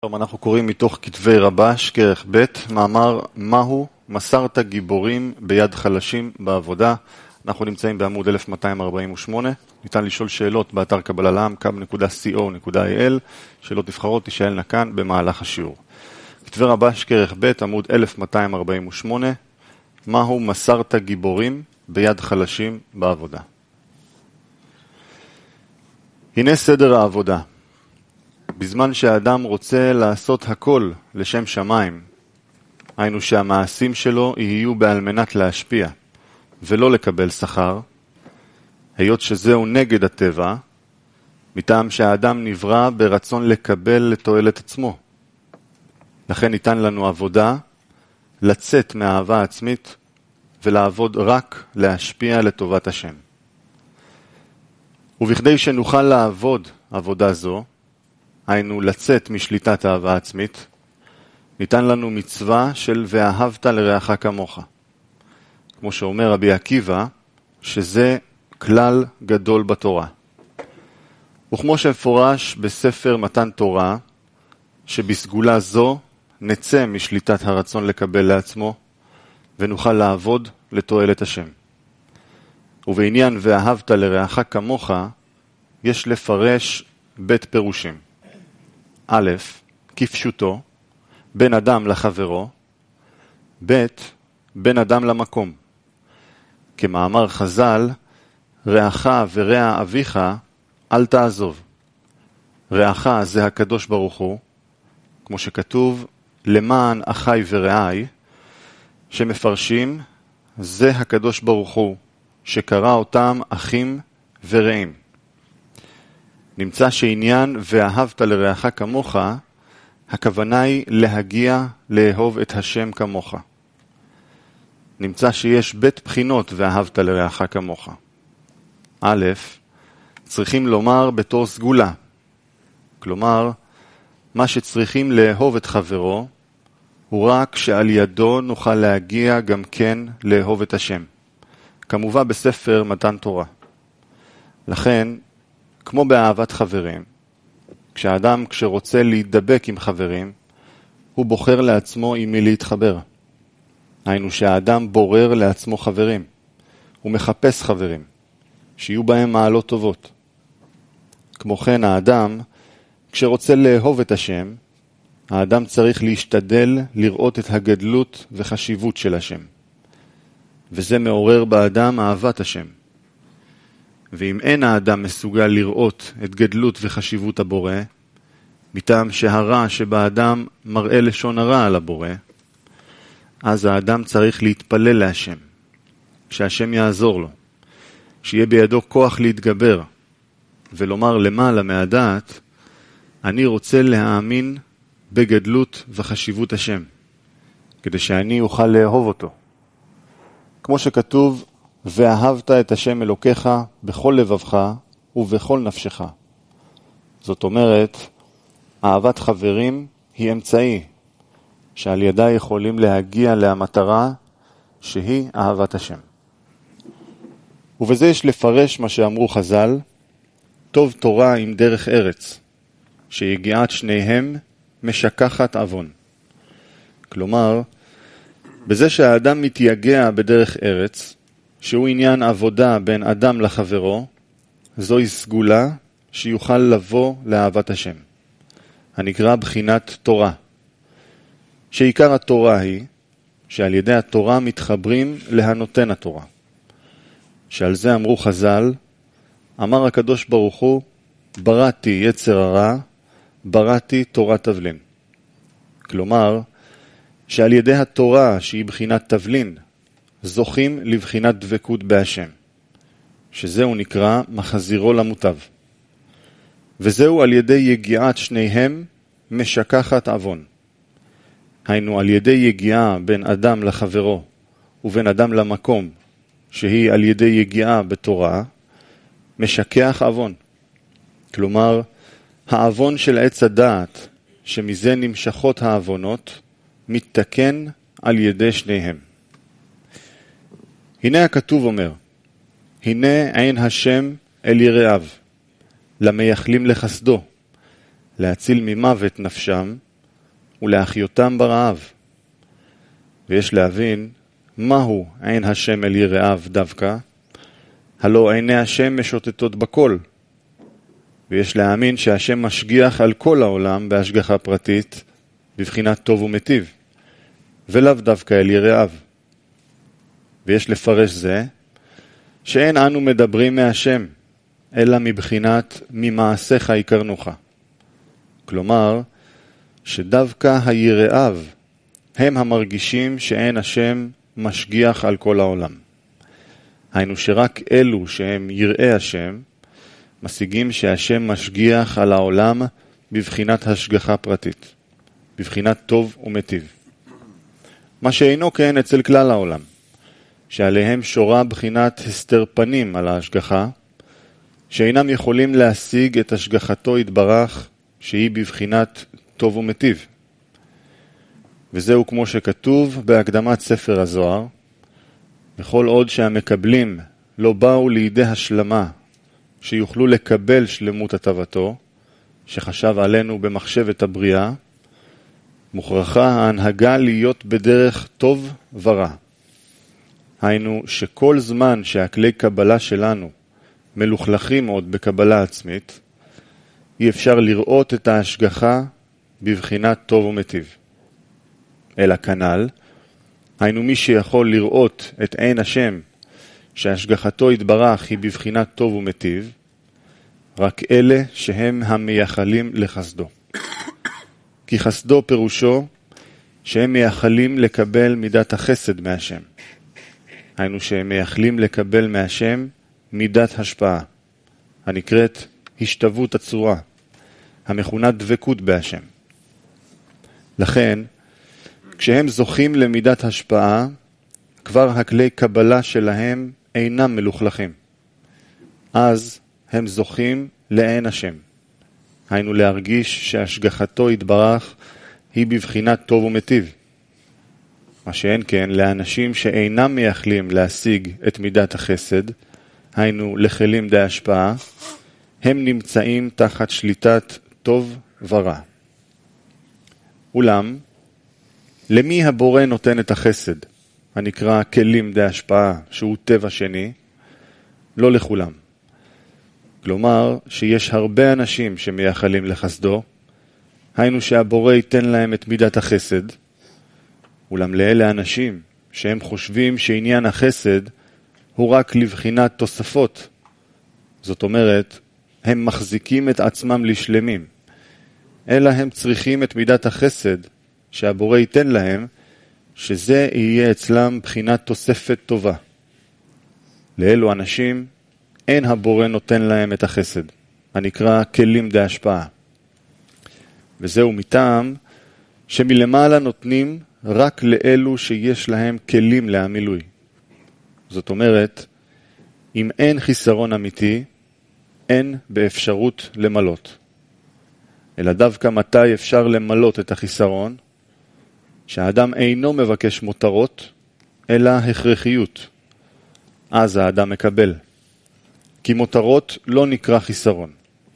אנחנו קוראים מתוך כתבי רבש, כרך ב', מאמר מהו מסרת גיבורים ביד חלשים בעבודה. אנחנו נמצאים בעמוד 1248. ניתן לשאול שאלות באתר קבלה לעם, kab.co.il. שאלות נבחרות תשאלנה כאן במהלך השיעור. כתבי רבש, כרך ב', עמוד 1248. מהו מסרת גיבורים ביד חלשים בעבודה. הנה סדר העבודה. בזמן שהאדם רוצה לעשות הכל לשם שמיים, היינו שהמעשים שלו יהיו בעל מנת להשפיע ולא לקבל שכר, היות שזהו נגד הטבע, מטעם שהאדם נברא ברצון לקבל לתועלת עצמו. לכן ניתן לנו עבודה לצאת מהאהבה עצמית ולעבוד רק להשפיע לטובת השם. ובכדי שנוכל לעבוד עבודה זו, היינו לצאת משליטת אהבה עצמית, ניתן לנו מצווה של ואהבת לרעך כמוך. כמו שאומר רבי עקיבא, שזה כלל גדול בתורה. וכמו שמפורש בספר מתן תורה, שבסגולה זו נצא משליטת הרצון לקבל לעצמו, ונוכל לעבוד לתועלת השם. ובעניין ואהבת לרעך כמוך, יש לפרש בית פירושים. א', כפשוטו, בין אדם לחברו, ב', בין אדם למקום. כמאמר חז"ל, רעך ורע אביך אל תעזוב. רעך זה הקדוש ברוך הוא, כמו שכתוב, למען אחי ורעי, שמפרשים, זה הקדוש ברוך הוא, שקרא אותם אחים ורעים. נמצא שעניין ואהבת לרעך כמוך, הכוונה היא להגיע לאהוב את השם כמוך. נמצא שיש בית בחינות ואהבת לרעך כמוך. א', צריכים לומר בתור סגולה. כלומר, מה שצריכים לאהוב את חברו, הוא רק שעל ידו נוכל להגיע גם כן לאהוב את השם. כמובן בספר מתן תורה. לכן, כמו באהבת חברים, כשאדם כשרוצה להידבק עם חברים, הוא בוחר לעצמו עם מי להתחבר. היינו שהאדם בורר לעצמו חברים, הוא מחפש חברים, שיהיו בהם מעלות טובות. כמו כן האדם, כשרוצה לאהוב את השם, האדם צריך להשתדל לראות את הגדלות וחשיבות של השם. וזה מעורר באדם אהבת השם. ואם אין האדם מסוגל לראות את גדלות וחשיבות הבורא, מטעם שהרע שבאדם מראה לשון הרע על הבורא, אז האדם צריך להתפלל להשם, שהשם יעזור לו, שיהיה בידו כוח להתגבר, ולומר למעלה מהדעת, אני רוצה להאמין בגדלות וחשיבות השם, כדי שאני אוכל לאהוב אותו. כמו שכתוב, ואהבת את השם אלוקיך בכל לבבך ובכל נפשך. זאת אומרת, אהבת חברים היא אמצעי, שעל ידה יכולים להגיע למטרה שהיא אהבת השם. ובזה יש לפרש מה שאמרו חז"ל, טוב תורה עם דרך ארץ, שיגיעת שניהם משכחת עוון. כלומר, בזה שהאדם מתייגע בדרך ארץ, שהוא עניין עבודה בין אדם לחברו, זוהי סגולה שיוכל לבוא לאהבת השם. הנקרא בחינת תורה. שעיקר התורה היא שעל ידי התורה מתחברים להנותן התורה. שעל זה אמרו חז"ל, אמר הקדוש ברוך הוא, בראתי יצר הרע, בראתי תורת תבלין. כלומר, שעל ידי התורה שהיא בחינת תבלין, זוכים לבחינת דבקות בהשם, שזהו נקרא מחזירו למוטב. וזהו על ידי יגיעת שניהם משכחת עוון. היינו על ידי יגיעה בין אדם לחברו ובין אדם למקום, שהיא על ידי יגיעה בתורה, משכח עוון. כלומר, העוון של עץ הדעת, שמזה נמשכות העוונות, מתתקן על ידי שניהם. הנה הכתוב אומר, הנה עין השם אל יראיו, למייחלים לחסדו, להציל ממוות נפשם ולהחיותם ברעב. ויש להבין מהו עין השם אל יראיו דווקא, הלא עיני השם משוטטות בכל. ויש להאמין שהשם משגיח על כל העולם בהשגחה פרטית, בבחינת טוב ומטיב, ולאו דווקא אל יראיו. ויש לפרש זה, שאין אנו מדברים מהשם, אלא מבחינת ממעשיך יקרנוך. כלומר, שדווקא היראיו הם המרגישים שאין השם משגיח על כל העולם. היינו שרק אלו שהם יראי השם, משיגים שהשם משגיח על העולם בבחינת השגחה פרטית, בבחינת טוב ומטיב. מה שאינו כן אצל כלל העולם, שעליהם שורה בחינת הסתר פנים על ההשגחה, שאינם יכולים להשיג את השגחתו יתברך, שהיא בבחינת טוב ומטיב. וזהו כמו שכתוב בהקדמת ספר הזוהר, וכל עוד שהמקבלים לא באו לידי השלמה, שיוכלו לקבל שלמות הטבתו, שחשב עלינו במחשבת הבריאה, מוכרחה ההנהגה להיות בדרך טוב ורע. היינו שכל זמן שהכלי קבלה שלנו מלוכלכים עוד בקבלה עצמית, אי אפשר לראות את ההשגחה בבחינת טוב ומטיב. אלא כנ"ל, היינו מי שיכול לראות את עין השם, שהשגחתו יתברך היא בבחינת טוב ומטיב, רק אלה שהם המייחלים לחסדו. כי חסדו פירושו שהם מייחלים לקבל מידת החסד מהשם. היינו שהם מייחלים לקבל מהשם מידת השפעה, הנקראת השתוות הצורה, המכונה דבקות בהשם. לכן, כשהם זוכים למידת השפעה, כבר הכלי קבלה שלהם אינם מלוכלכים. אז הם זוכים לעין השם. היינו להרגיש שהשגחתו יתברך היא בבחינת טוב ומטיב. מה שאין כן לאנשים שאינם מייחלים להשיג את מידת החסד, היינו לכלים די השפעה, הם נמצאים תחת שליטת טוב ורע. אולם, למי הבורא נותן את החסד, הנקרא כלים די השפעה, שהוא טבע שני? לא לכולם. כלומר, שיש הרבה אנשים שמייחלים לחסדו, היינו שהבורא ייתן להם את מידת החסד, אולם לאלה אנשים שהם חושבים שעניין החסד הוא רק לבחינת תוספות. זאת אומרת, הם מחזיקים את עצמם לשלמים, אלא הם צריכים את מידת החסד שהבורא ייתן להם, שזה יהיה אצלם בחינת תוספת טובה. לאלו אנשים אין הבורא נותן להם את החסד, הנקרא כלים די השפעה. וזהו מטעם שמלמעלה נותנים רק לאלו שיש להם כלים להמילוי. זאת אומרת, אם אין חיסרון אמיתי, אין באפשרות למלות. אלא דווקא מתי אפשר למלות את החיסרון? שהאדם אינו מבקש מותרות, אלא הכרחיות. אז האדם מקבל. כי מותרות לא נקרא חיסרון.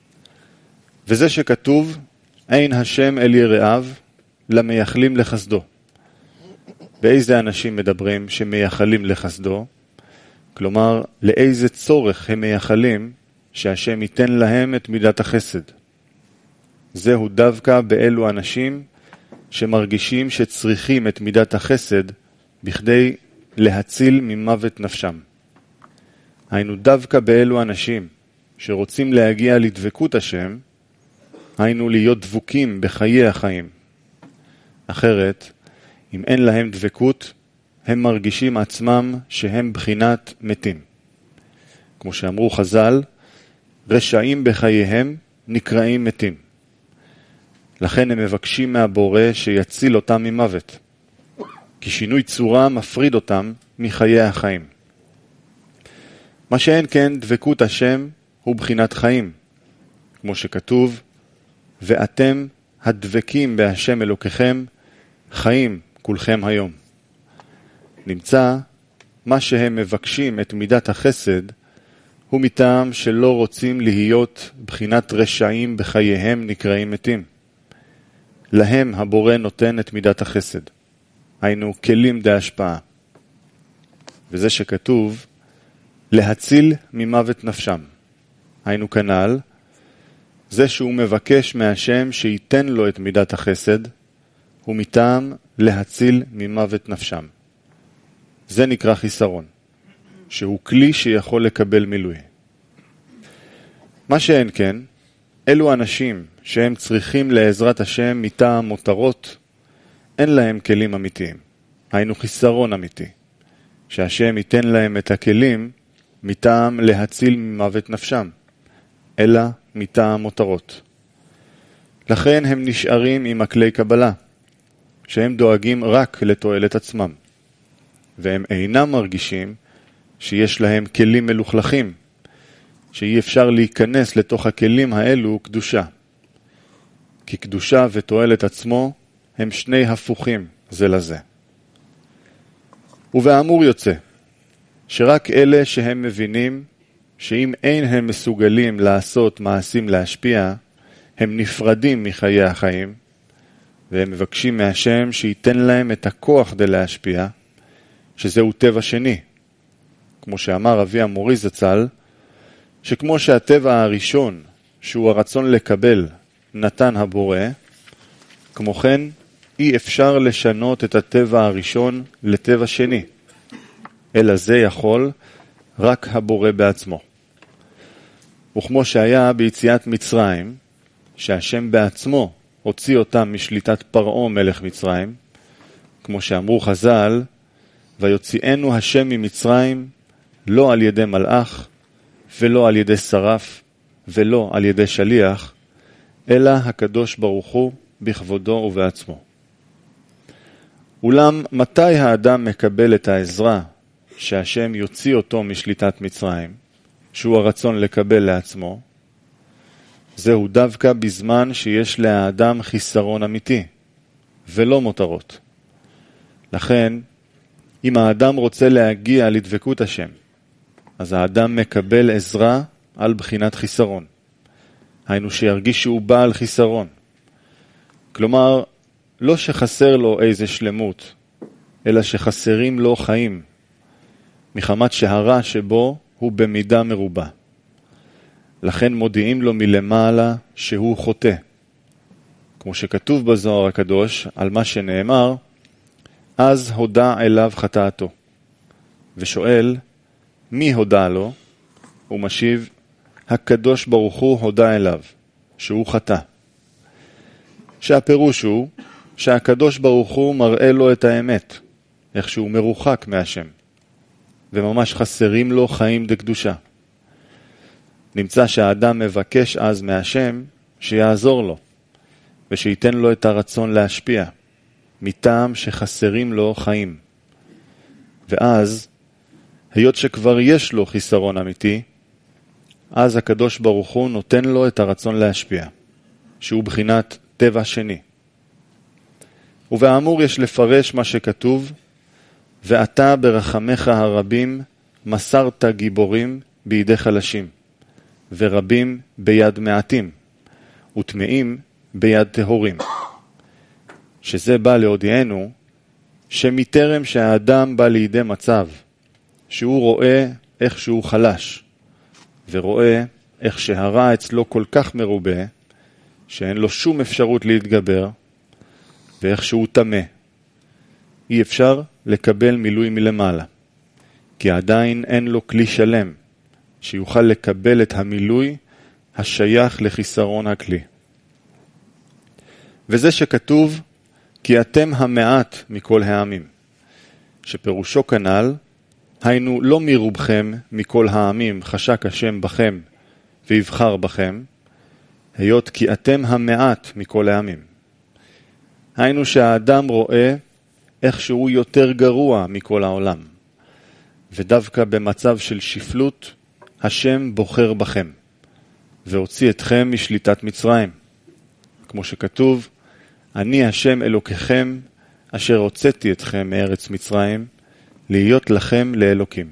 וזה שכתוב, עין השם אל יראיו, למייחלים לחסדו. באיזה אנשים מדברים שמייחלים לחסדו? כלומר, לאיזה צורך הם מייחלים שהשם ייתן להם את מידת החסד. זהו דווקא באלו אנשים שמרגישים שצריכים את מידת החסד בכדי להציל ממוות נפשם. היינו דווקא באלו אנשים שרוצים להגיע לדבקות השם, היינו להיות דבוקים בחיי החיים. אחרת, אם אין להם דבקות, הם מרגישים עצמם שהם בחינת מתים. כמו שאמרו חז"ל, רשעים בחייהם נקראים מתים. לכן הם מבקשים מהבורא שיציל אותם ממוות, כי שינוי צורה מפריד אותם מחיי החיים. מה שאין כן דבקות השם הוא בחינת חיים, כמו שכתוב, ואתם הדבקים בהשם אלוקיכם, חיים כולכם היום. נמצא מה שהם מבקשים את מידת החסד, הוא מטעם שלא רוצים להיות בחינת רשעים בחייהם נקראים מתים. להם הבורא נותן את מידת החסד. היינו כלים בהשפעה. וזה שכתוב, להציל ממוות נפשם. היינו כנ"ל, זה שהוא מבקש מהשם שייתן לו את מידת החסד, הוא מטעם להציל ממוות נפשם. זה נקרא חיסרון, שהוא כלי שיכול לקבל מילוי. מה שאין כן, אלו אנשים שהם צריכים לעזרת השם מטעם מותרות, אין להם כלים אמיתיים. היינו חיסרון אמיתי, שהשם ייתן להם את הכלים מטעם להציל ממוות נפשם, אלא מטעם מותרות. לכן הם נשארים עם הכלי קבלה, שהם דואגים רק לתועלת עצמם, והם אינם מרגישים שיש להם כלים מלוכלכים, שאי אפשר להיכנס לתוך הכלים האלו קדושה. כי קדושה ותועלת עצמו הם שני הפוכים זה לזה. ובאמור יוצא, שרק אלה שהם מבינים שאם אין הם מסוגלים לעשות מעשים להשפיע, הם נפרדים מחיי החיים, והם מבקשים מהשם שייתן להם את הכוח די להשפיע, שזהו טבע שני. כמו שאמר אבי המורי זצ"ל, שכמו שהטבע הראשון, שהוא הרצון לקבל, נתן הבורא, כמו כן אי אפשר לשנות את הטבע הראשון לטבע שני, אלא זה יכול רק הבורא בעצמו. וכמו שהיה ביציאת מצרים, שהשם בעצמו הוציא אותם משליטת פרעה מלך מצרים, כמו שאמרו חז"ל, ויוציאנו השם ממצרים לא על ידי מלאך, ולא על ידי שרף, ולא על ידי שליח, אלא הקדוש ברוך הוא בכבודו ובעצמו. אולם מתי האדם מקבל את העזרה שהשם יוציא אותו משליטת מצרים, שהוא הרצון לקבל לעצמו? זהו דווקא בזמן שיש לאדם חיסרון אמיתי, ולא מותרות. לכן, אם האדם רוצה להגיע לדבקות השם, אז האדם מקבל עזרה על בחינת חיסרון. היינו שירגיש שהוא בעל חיסרון. כלומר, לא שחסר לו איזה שלמות, אלא שחסרים לו חיים, מחמת שהרע שבו הוא במידה מרובה. לכן מודיעים לו מלמעלה שהוא חוטא. כמו שכתוב בזוהר הקדוש על מה שנאמר, אז הודע אליו חטאתו. ושואל, מי הודע לו? הוא משיב, הקדוש ברוך הוא הודע אליו, שהוא חטא. שהפירוש הוא שהקדוש ברוך הוא מראה לו את האמת, איך שהוא מרוחק מהשם, וממש חסרים לו חיים דקדושה. נמצא שהאדם מבקש אז מהשם שיעזור לו, ושייתן לו את הרצון להשפיע, מטעם שחסרים לו חיים. ואז, היות שכבר יש לו חיסרון אמיתי, אז הקדוש ברוך הוא נותן לו את הרצון להשפיע, שהוא בחינת טבע שני. ובאמור יש לפרש מה שכתוב, ואתה ברחמך הרבים מסרת גיבורים בידי חלשים, ורבים ביד מעטים, וטמאים ביד טהורים. שזה בא להודיענו, שמטרם שהאדם בא לידי מצב, שהוא רואה איך שהוא חלש, ורואה איך שהרע אצלו כל כך מרובה, שאין לו שום אפשרות להתגבר, ואיך שהוא טמא. אי אפשר לקבל מילוי מלמעלה, כי עדיין אין לו כלי שלם, שיוכל לקבל את המילוי השייך לחיסרון הכלי. וזה שכתוב, כי אתם המעט מכל העמים, שפירושו כנ"ל, היינו לא מרובכם מכל העמים חשק השם בכם ויבחר בכם, היות כי אתם המעט מכל העמים. היינו שהאדם רואה איך שהוא יותר גרוע מכל העולם, ודווקא במצב של שפלות, השם בוחר בכם, והוציא אתכם משליטת מצרים. כמו שכתוב, אני השם אלוקיכם, אשר הוצאתי אתכם מארץ מצרים, להיות לכם לאלוקים.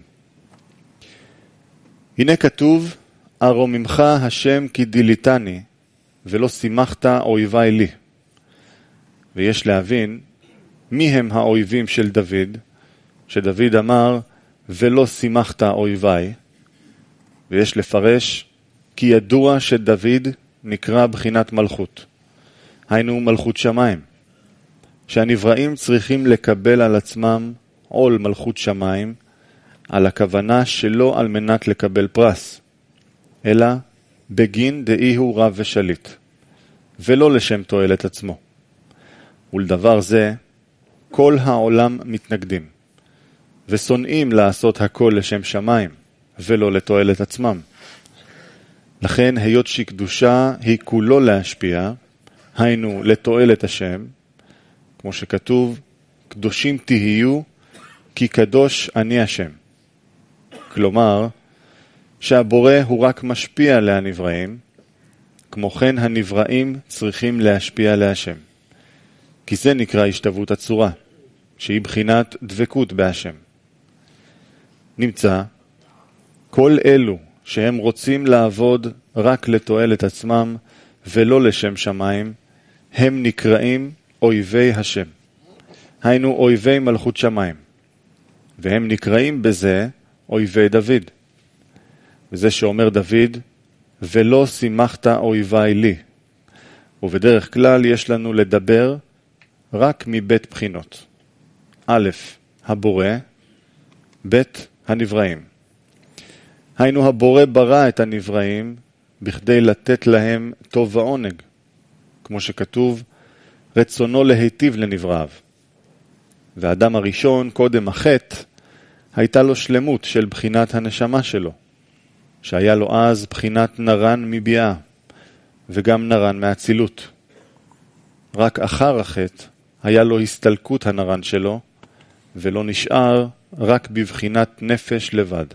הנה כתוב, ארוממך השם כי דיליתני, ולא שימחת אויבי לי. ויש להבין מי הם האויבים של דוד, שדוד אמר, ולא שימחת אויביי, ויש לפרש, כי ידוע שדוד נקרא בחינת מלכות. היינו מלכות שמיים, שהנבראים צריכים לקבל על עצמם עול מלכות שמיים, על הכוונה שלא על מנת לקבל פרס, אלא בגין דאי הוא רב ושליט, ולא לשם תועלת עצמו. ולדבר זה, כל העולם מתנגדים, ושונאים לעשות הכל לשם שמיים, ולא לתועלת עצמם. לכן, היות שקדושה היא כולו להשפיע, היינו לתועלת השם, כמו שכתוב, קדושים תהיו, כי קדוש אני השם. כלומר, שהבורא הוא רק משפיע להנבראים, כמו כן הנבראים צריכים להשפיע להשם. כי זה נקרא השתוות הצורה, שהיא בחינת דבקות בהשם. נמצא, כל אלו שהם רוצים לעבוד רק לתועלת עצמם ולא לשם שמיים, הם נקראים אויבי השם. היינו אויבי מלכות שמיים, והם נקראים בזה אויבי דוד. וזה שאומר דוד, ולא שימחת אויבי לי. ובדרך כלל יש לנו לדבר רק מבית בחינות. א', הבורא, ב', הנבראים. היינו הבורא ברא את הנבראים בכדי לתת להם טוב ועונג, כמו שכתוב, רצונו להיטיב לנבראיו. והאדם הראשון, קודם החטא, הייתה לו שלמות של בחינת הנשמה שלו, שהיה לו אז בחינת נרן מביאה, וגם נרן מהצילות. רק אחר החטא היה לו הסתלקות הנרן שלו, ולא נשאר רק בבחינת נפש לבד.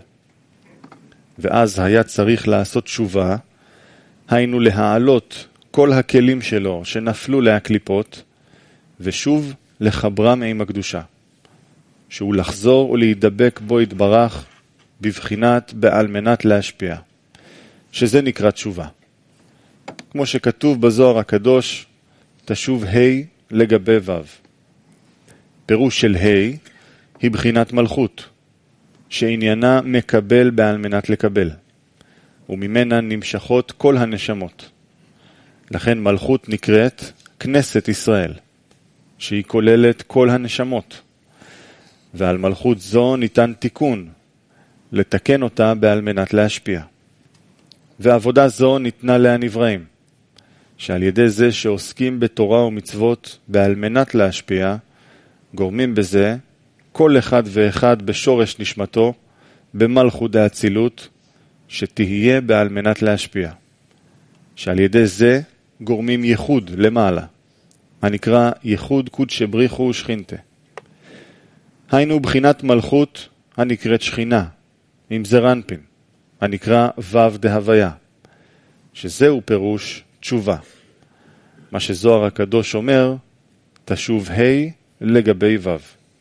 ואז היה צריך לעשות תשובה, היינו להעלות כל הכלים שלו שנפלו להקליפות, ושוב לחברם עם הקדושה, שהוא לחזור ולהידבק בו יתברך, בבחינת בעל מנת להשפיע, שזה נקרא תשובה. כמו שכתוב בזוהר הקדוש, תשוב ה' לגבי ו'. פירוש של ה' היא בחינת מלכות, שעניינה מקבל בעל מנת לקבל, וממנה נמשכות כל הנשמות. לכן מלכות נקראת כנסת ישראל, שהיא כוללת כל הנשמות, ועל מלכות זו ניתן תיקון, לתקן אותה בעל מנת להשפיע. ועבודה זו ניתנה להנבראים, שעל ידי זה שעוסקים בתורה ומצוות בעל מנת להשפיע, גורמים בזה כל אחד ואחד בשורש נשמתו, במלכות האצילות, שתהיה בעל מנת להשפיע. שעל ידי זה גורמים ייחוד למעלה, הנקרא ייחוד קודשא בריחו ושכינתה. היינו בחינת מלכות הנקראת שכינה, עם זרנפין, הנקרא ו' דהוויה, שזהו פירוש תשובה. מה שזוהר הקדוש אומר, תשוב ה' לגבי ו'.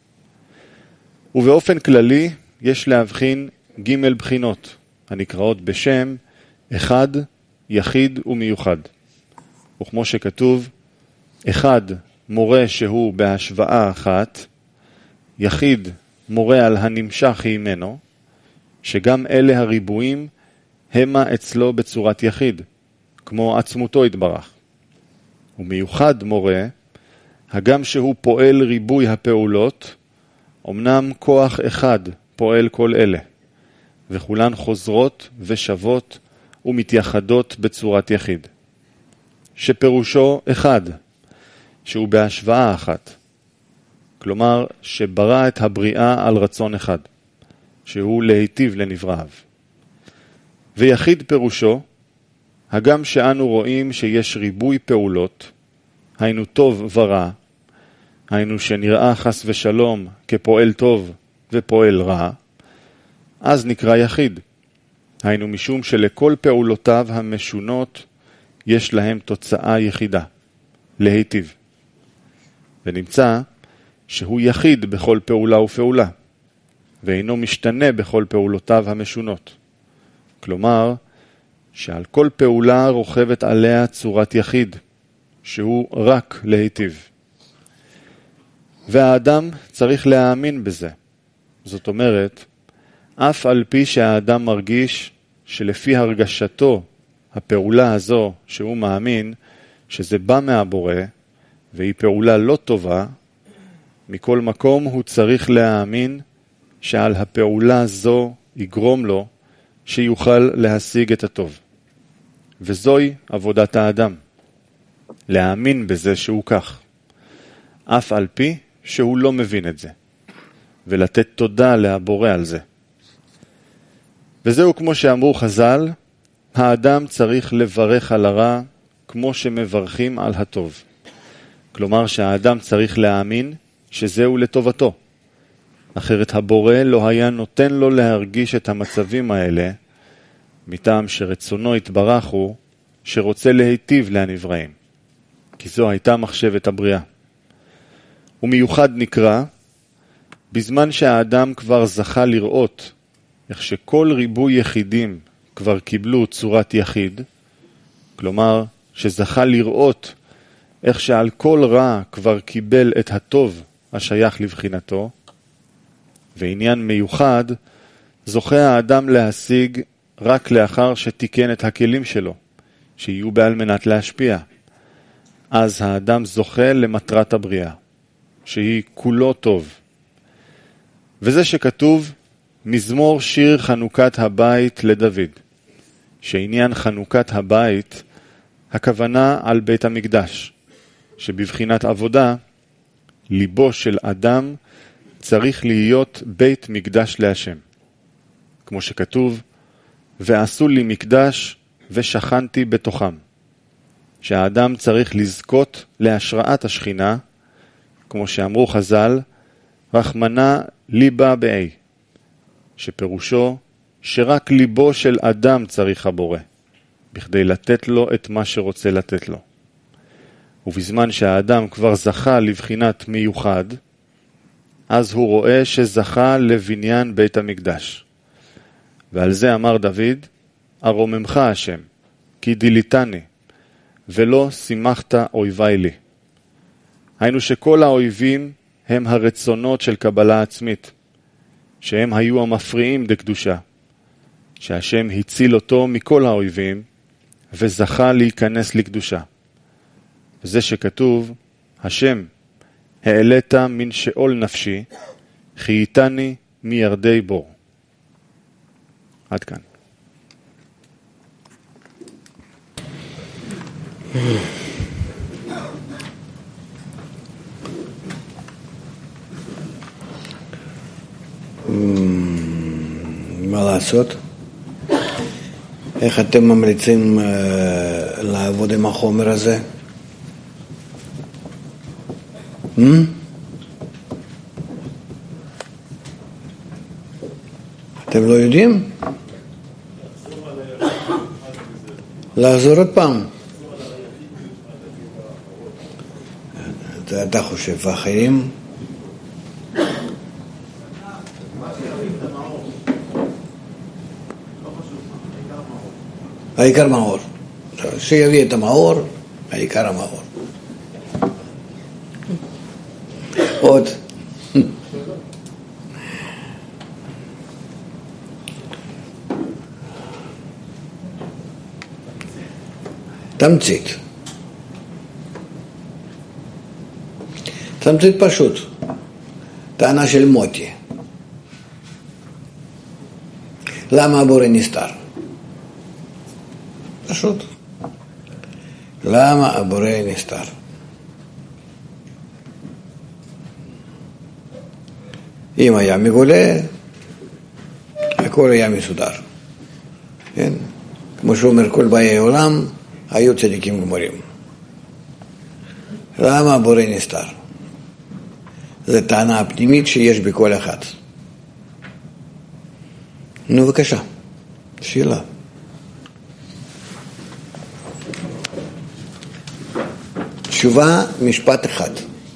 ובאופן כללי יש להבחין ג' בחינות, הנקראות בשם אחד, יחיד ומיוחד. וכמו שכתוב, אחד מורה שהוא בהשוואה אחת, יחיד מורה על הנמשך ממנו, שגם אלה הריבועים המה אצלו בצורת יחיד, כמו עצמותו יתברך. ומיוחד מורה, הגם שהוא פועל ריבוי הפעולות, אמנם כוח אחד פועל כל אלה, וכולן חוזרות ושוות ומתייחדות בצורת יחיד. שפירושו אחד, שהוא בהשוואה אחת. כלומר, שברא את הבריאה על רצון אחד, שהוא להיטיב לנבראיו. ויחיד פירושו, הגם שאנו רואים שיש ריבוי פעולות, היינו טוב ורע, היינו שנראה חס ושלום כפועל טוב ופועל רע, אז נקרא יחיד. היינו משום שלכל פעולותיו המשונות יש להם תוצאה יחידה, להיטיב. ונמצא שהוא יחיד בכל פעולה ופעולה, ואינו משתנה בכל פעולותיו המשונות. כלומר, שעל כל פעולה רוכבת עליה צורת יחיד, שהוא רק להיטיב. והאדם צריך להאמין בזה. זאת אומרת, אף על פי שהאדם מרגיש שלפי הרגשתו, הפעולה הזו שהוא מאמין, שזה בא מהבורא, והיא פעולה לא טובה, מכל מקום הוא צריך להאמין שעל הפעולה הזו יגרום לו שיוכל להשיג את הטוב. וזוהי עבודת האדם, להאמין בזה שהוא כך, אף על פי שהוא לא מבין את זה, ולתת תודה להבורא על זה. וזהו כמו שאמרו חז"ל, האדם צריך לברך על הרע כמו שמברכים על הטוב. כלומר שהאדם צריך להאמין שזהו לטובתו. אחרת הבורא לא היה נותן לו להרגיש את המצבים האלה, מטעם שרצונו התברך הוא שרוצה להיטיב לנבראים. כי זו הייתה מחשבת הבריאה. ומיוחד נקרא, בזמן שהאדם כבר זכה לראות איך שכל ריבוי יחידים כבר קיבלו צורת יחיד, כלומר שזכה לראות איך שעל כל רע כבר קיבל את הטוב השייך לבחינתו, ועניין מיוחד זוכה האדם להשיג רק לאחר שתיקן את הכלים שלו, שיהיו בעל מנת להשפיע. אז האדם זוכה למטרת הבריאה, שהיא כולו טוב. וזה שכתוב, מזמור שיר חנוכת הבית לדוד, שעניין חנוכת הבית, הכוונה על בית המקדש, שבבחינת עבודה, ליבו של אדם צריך להיות בית מקדש להשם. כמו שכתוב, ועשו לי מקדש ושכנתי בתוכם. שהאדם צריך לזכות להשראת השכינה, כמו שאמרו חז"ל, רחמנה ליבה באי, שפירושו שרק ליבו של אדם צריך הבורא, בכדי לתת לו את מה שרוצה לתת לו. ובזמן שהאדם כבר זכה לבחינת מיוחד, אז הוא רואה שזכה לבניין בית המקדש. ועל זה אמר דוד, ארוממך השם, כי דיליתני, ולא שימחת אויבי לי. היינו שכל האויבים הם הרצונות של קבלה עצמית, שהם היו המפריעים דקדושה, שהשם הציל אותו מכל האויבים, וזכה להיכנס לקדושה. וזה שכתוב, השם, העלית מן שאול נפשי, חייתני מירדי בור. עד כאן. מה לעשות? איך אתם ממליצים לעבוד עם החומר הזה? אתם לא יודעים? לחזור עוד פעם. אתה חושב החיים? העיקר מאור. שיביא את המאור, העיקר המאור. עוד. תמצית. תמצית פשוט. טענה של מוטי. למה הבורא נסתר? פשוט. למה הבורא נסתר? אם היה מגולה, הכל היה מסודר. כן? כמו שאומר כל באי העולם, היו צדיקים גמורים. למה הבורא נסתר? זו טענה הפנימית שיש בכל אחד. נו בבקשה, שאלה. תשובה, משפט אחד.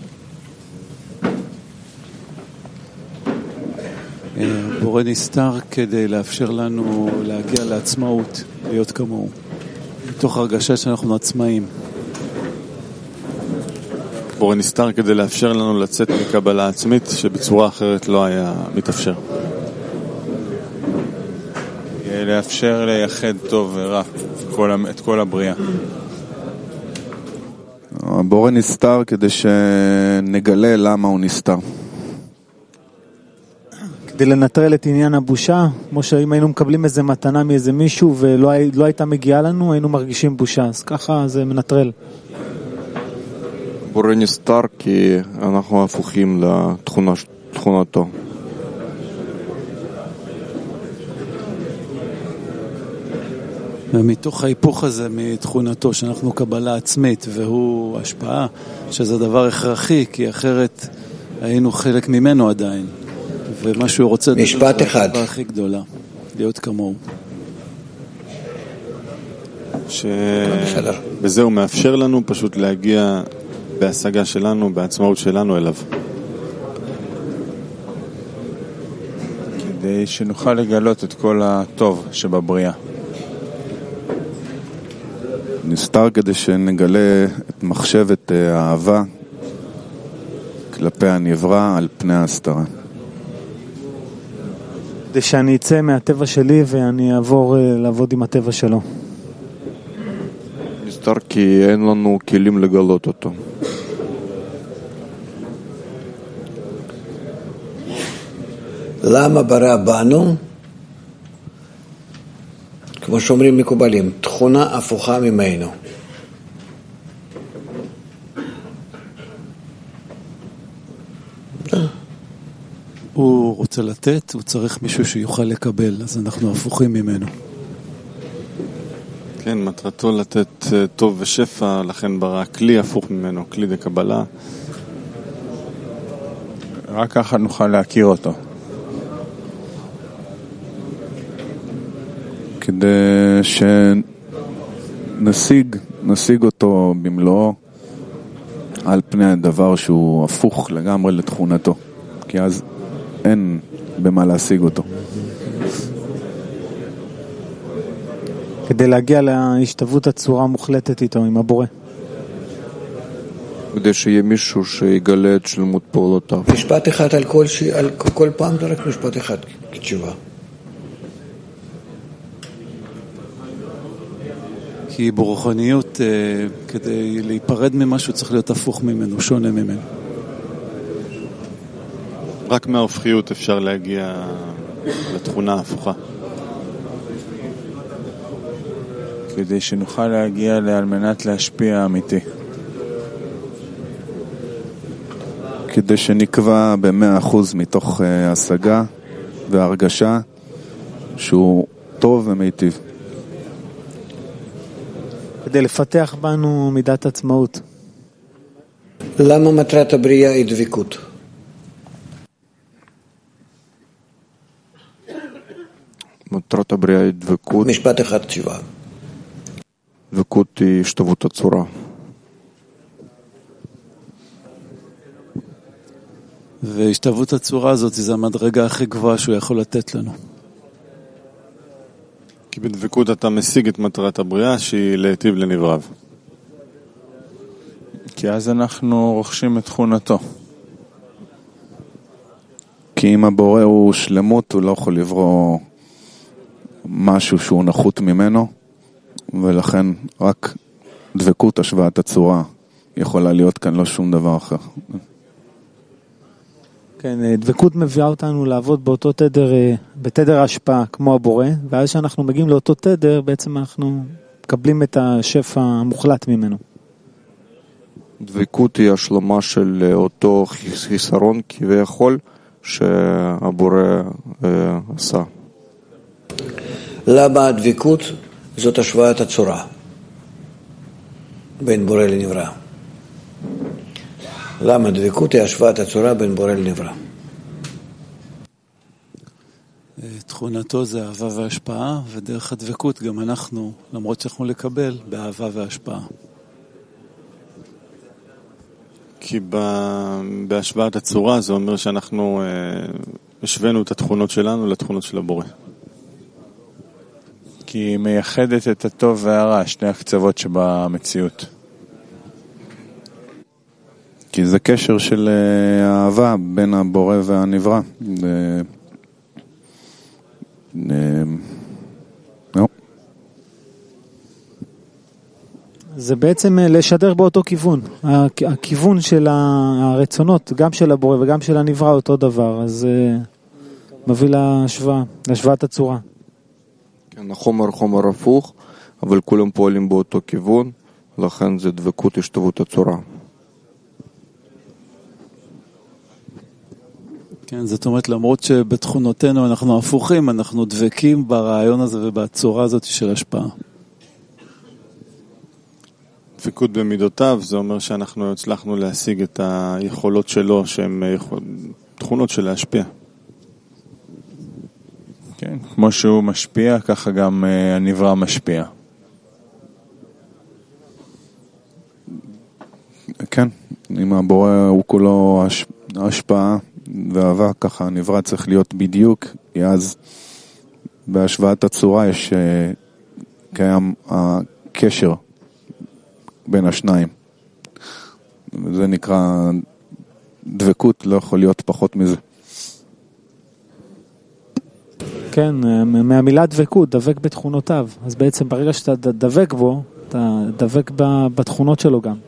בורא נסתר כדי לאפשר לנו להגיע לעצמאות, להיות כמוהו, מתוך הרגשה שאנחנו עצמאים. בורא נסתר כדי לאפשר לנו לצאת מקבלה עצמית שבצורה אחרת לא היה מתאפשר. לאפשר לייחד טוב ורע את כל הבריאה. הבורא נסתר כדי שנגלה למה הוא נסתר. כדי לנטרל את עניין הבושה, כמו שאם היינו מקבלים איזה מתנה מאיזה מישהו ולא הייתה מגיעה לנו, היינו מרגישים בושה, אז ככה זה מנטרל. בורא נסתר כי אנחנו הפוכים לתכונתו. ומתוך ההיפוך הזה, מתכונתו, שאנחנו קבלה עצמית, והוא השפעה, שזה דבר הכרחי, כי אחרת היינו חלק ממנו עדיין. ומה שהוא רוצה... משפט אחד. הדבר הכי גדולה, להיות כמוהו. בזה הוא מאפשר לנו פשוט להגיע בהשגה שלנו, בעצמאות שלנו אליו. כדי שנוכל לגלות את כל הטוב שבבריאה. נסתר כדי שנגלה את מחשבת האהבה כלפי הנברא על פני ההסתרה. כדי שאני אצא מהטבע שלי ואני אעבור לעבוד עם הטבע שלו. נסתר כי אין לנו כלים לגלות אותו. למה ברא בנו? כמו שאומרים מקובלים, תכונה הפוכה ממנו. הוא רוצה לתת, הוא צריך מישהו שיוכל לקבל, אז אנחנו הפוכים ממנו. כן, מטרתו לתת טוב ושפע, לכן ברא כלי הפוך ממנו, כלי דקבלה. רק ככה נוכל להכיר אותו. כדי שנשיג אותו במלואו על פני הדבר שהוא הפוך לגמרי לתכונתו, כי אז אין במה להשיג אותו. כדי להגיע להשתוות הצורה המוחלטת איתו, עם הבורא. כדי שיהיה מישהו שיגלה את שלמות פעולותיו. משפט אחד על כל פעם, זה רק משפט אחד כתשובה. כי ברוחניות, כדי להיפרד ממשהו, צריך להיות הפוך ממנו, שונה ממנו. רק מההופכיות אפשר להגיע לתכונה ההפוכה. כדי שנוכל להגיע על מנת להשפיע אמיתי. כדי שנקבע ב100% מתוך השגה והרגשה שהוא טוב ומיטיב. כדי לפתח בנו מידת עצמאות. למה מטרת הבריאה היא דבקות? מטרת הבריאה היא דבקות. משפט אחד תשובה. דבקות היא השתוות הצורה. והשתוות הצורה הזאת זה המדרגה הכי גבוהה שהוא יכול לתת לנו. כי בדבקות אתה משיג את מטרת הבריאה שהיא להיטיב לנבריו. כי אז אנחנו רוכשים את תכונתו. כי אם הבורא הוא שלמות, הוא לא יכול לברוא משהו שהוא נחות ממנו, ולכן רק דבקות השוואת הצורה יכולה להיות כאן, לא שום דבר אחר. כן, דבקות מביאה אותנו לעבוד באותו תדר, בתדר ההשפעה כמו הבורא, ואז שאנחנו מגיעים לאותו תדר, בעצם אנחנו מקבלים את השפע המוחלט ממנו. דבקות היא השלמה של אותו חיסרון כביכול שהבורא עשה. למה הדבקות זאת השוואת הצורה בין בורא לנברא? למה דבקות היא השוואת הצורה בין בורא לנברא? תכונתו זה אהבה והשפעה, ודרך הדבקות גם אנחנו, למרות שאנחנו לקבל, באהבה והשפעה. כי בהשוואת הצורה זה אומר שאנחנו השווינו את התכונות שלנו לתכונות של הבורא. כי היא מייחדת את הטוב והרע, שני הקצוות שבמציאות. כי זה קשר של אהבה בין הבורא והנברא. זה בעצם לשדר באותו כיוון. הכיוון של הרצונות, גם של הבורא וגם של הנברא, אותו דבר. אז מביא להשוואת הצורה. כן, החומר חומר הפוך, אבל כולם פועלים באותו כיוון, לכן זה דבקות השתוות הצורה. כן, זאת אומרת, למרות שבתכונותינו אנחנו הפוכים, אנחנו דבקים ברעיון הזה ובצורה הזאת של השפעה. דבקות במידותיו, זה אומר שאנחנו הצלחנו להשיג את היכולות שלו, שהן תכונות של להשפיע. כן, כמו שהוא משפיע, ככה גם הנברא משפיע. כן, אם הבורא הוא כולו השפעה ואהבה, ככה הנברא צריך להיות בדיוק, כי אז בהשוואת הצורה יש קיים הקשר בין השניים. זה נקרא דבקות, לא יכול להיות פחות מזה. כן, מהמילה דבקות, דבק בתכונותיו. אז בעצם ברגע שאתה דבק בו, אתה דבק בתכונות שלו גם.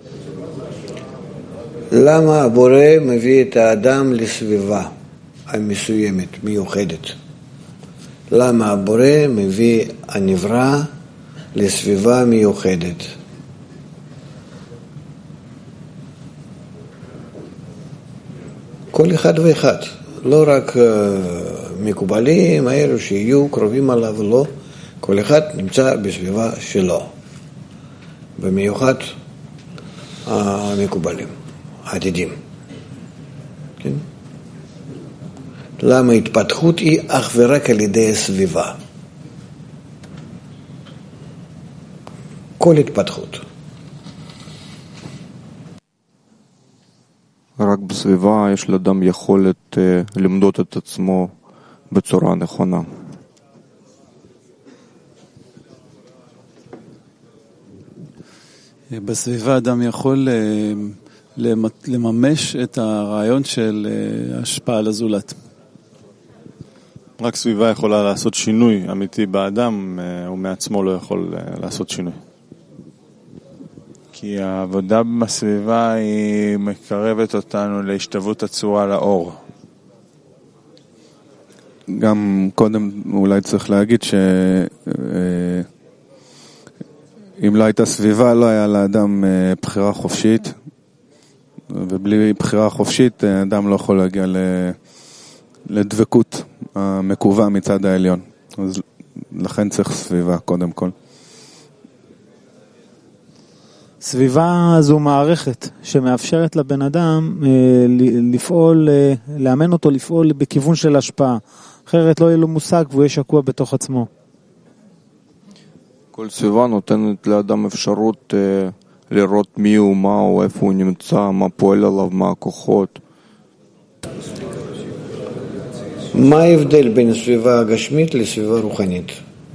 למה הבורא מביא את האדם לסביבה המסוימת, מיוחדת? למה הבורא מביא הנברא לסביבה מיוחדת? כל אחד ואחד, לא רק מקובלים, האלו שיהיו קרובים עליו, לא. כל אחד נמצא בסביבה שלו. במיוחד המקובלים, העתידים. כן? למה התפתחות היא אך ורק על ידי הסביבה? כל התפתחות. רק בסביבה יש לאדם יכולת למדוד את עצמו בצורה נכונה. בסביבה אדם יכול לממש את הרעיון של השפעה על הזולת. רק סביבה יכולה לעשות שינוי אמיתי באדם, הוא מעצמו לא יכול לעשות שינוי. כי העבודה בסביבה היא מקרבת אותנו להשתוות הצורה לאור. גם קודם אולי צריך להגיד שאם לא הייתה סביבה לא היה לאדם בחירה חופשית, ובלי בחירה חופשית אדם לא יכול להגיע לדבקות המקווה מצד העליון. אז לכן צריך סביבה קודם כל. סביבה זו מערכת שמאפשרת לבן אדם לפעול, לאמן אותו לפעול בכיוון של השפעה. אחרת לא יהיה לו מושג והוא יהיה שקוע בתוך עצמו. כל סביבה נותנת לאדם אפשרות לראות מי הוא, מה הוא, איפה הוא נמצא, מה פועל עליו, מה הכוחות. מה ההבדל בין סביבה הגשמית לסביבה רוחנית?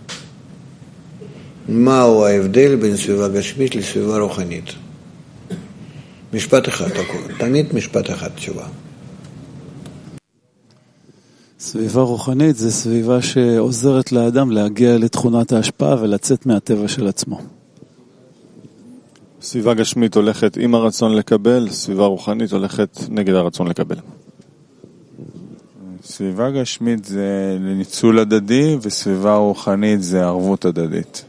מהו ההבדל בין סביבה גשמית לסביבה רוחנית? משפט אחד, תמיד משפט אחד תשובה. סביבה רוחנית זה סביבה שעוזרת לאדם להגיע לתכונת ההשפעה ולצאת מהטבע של עצמו. סביבה גשמית הולכת עם הרצון לקבל, סביבה רוחנית הולכת נגד הרצון לקבל. סביבה גשמית זה לניצול הדדי, וסביבה רוחנית זה ערבות הדדית.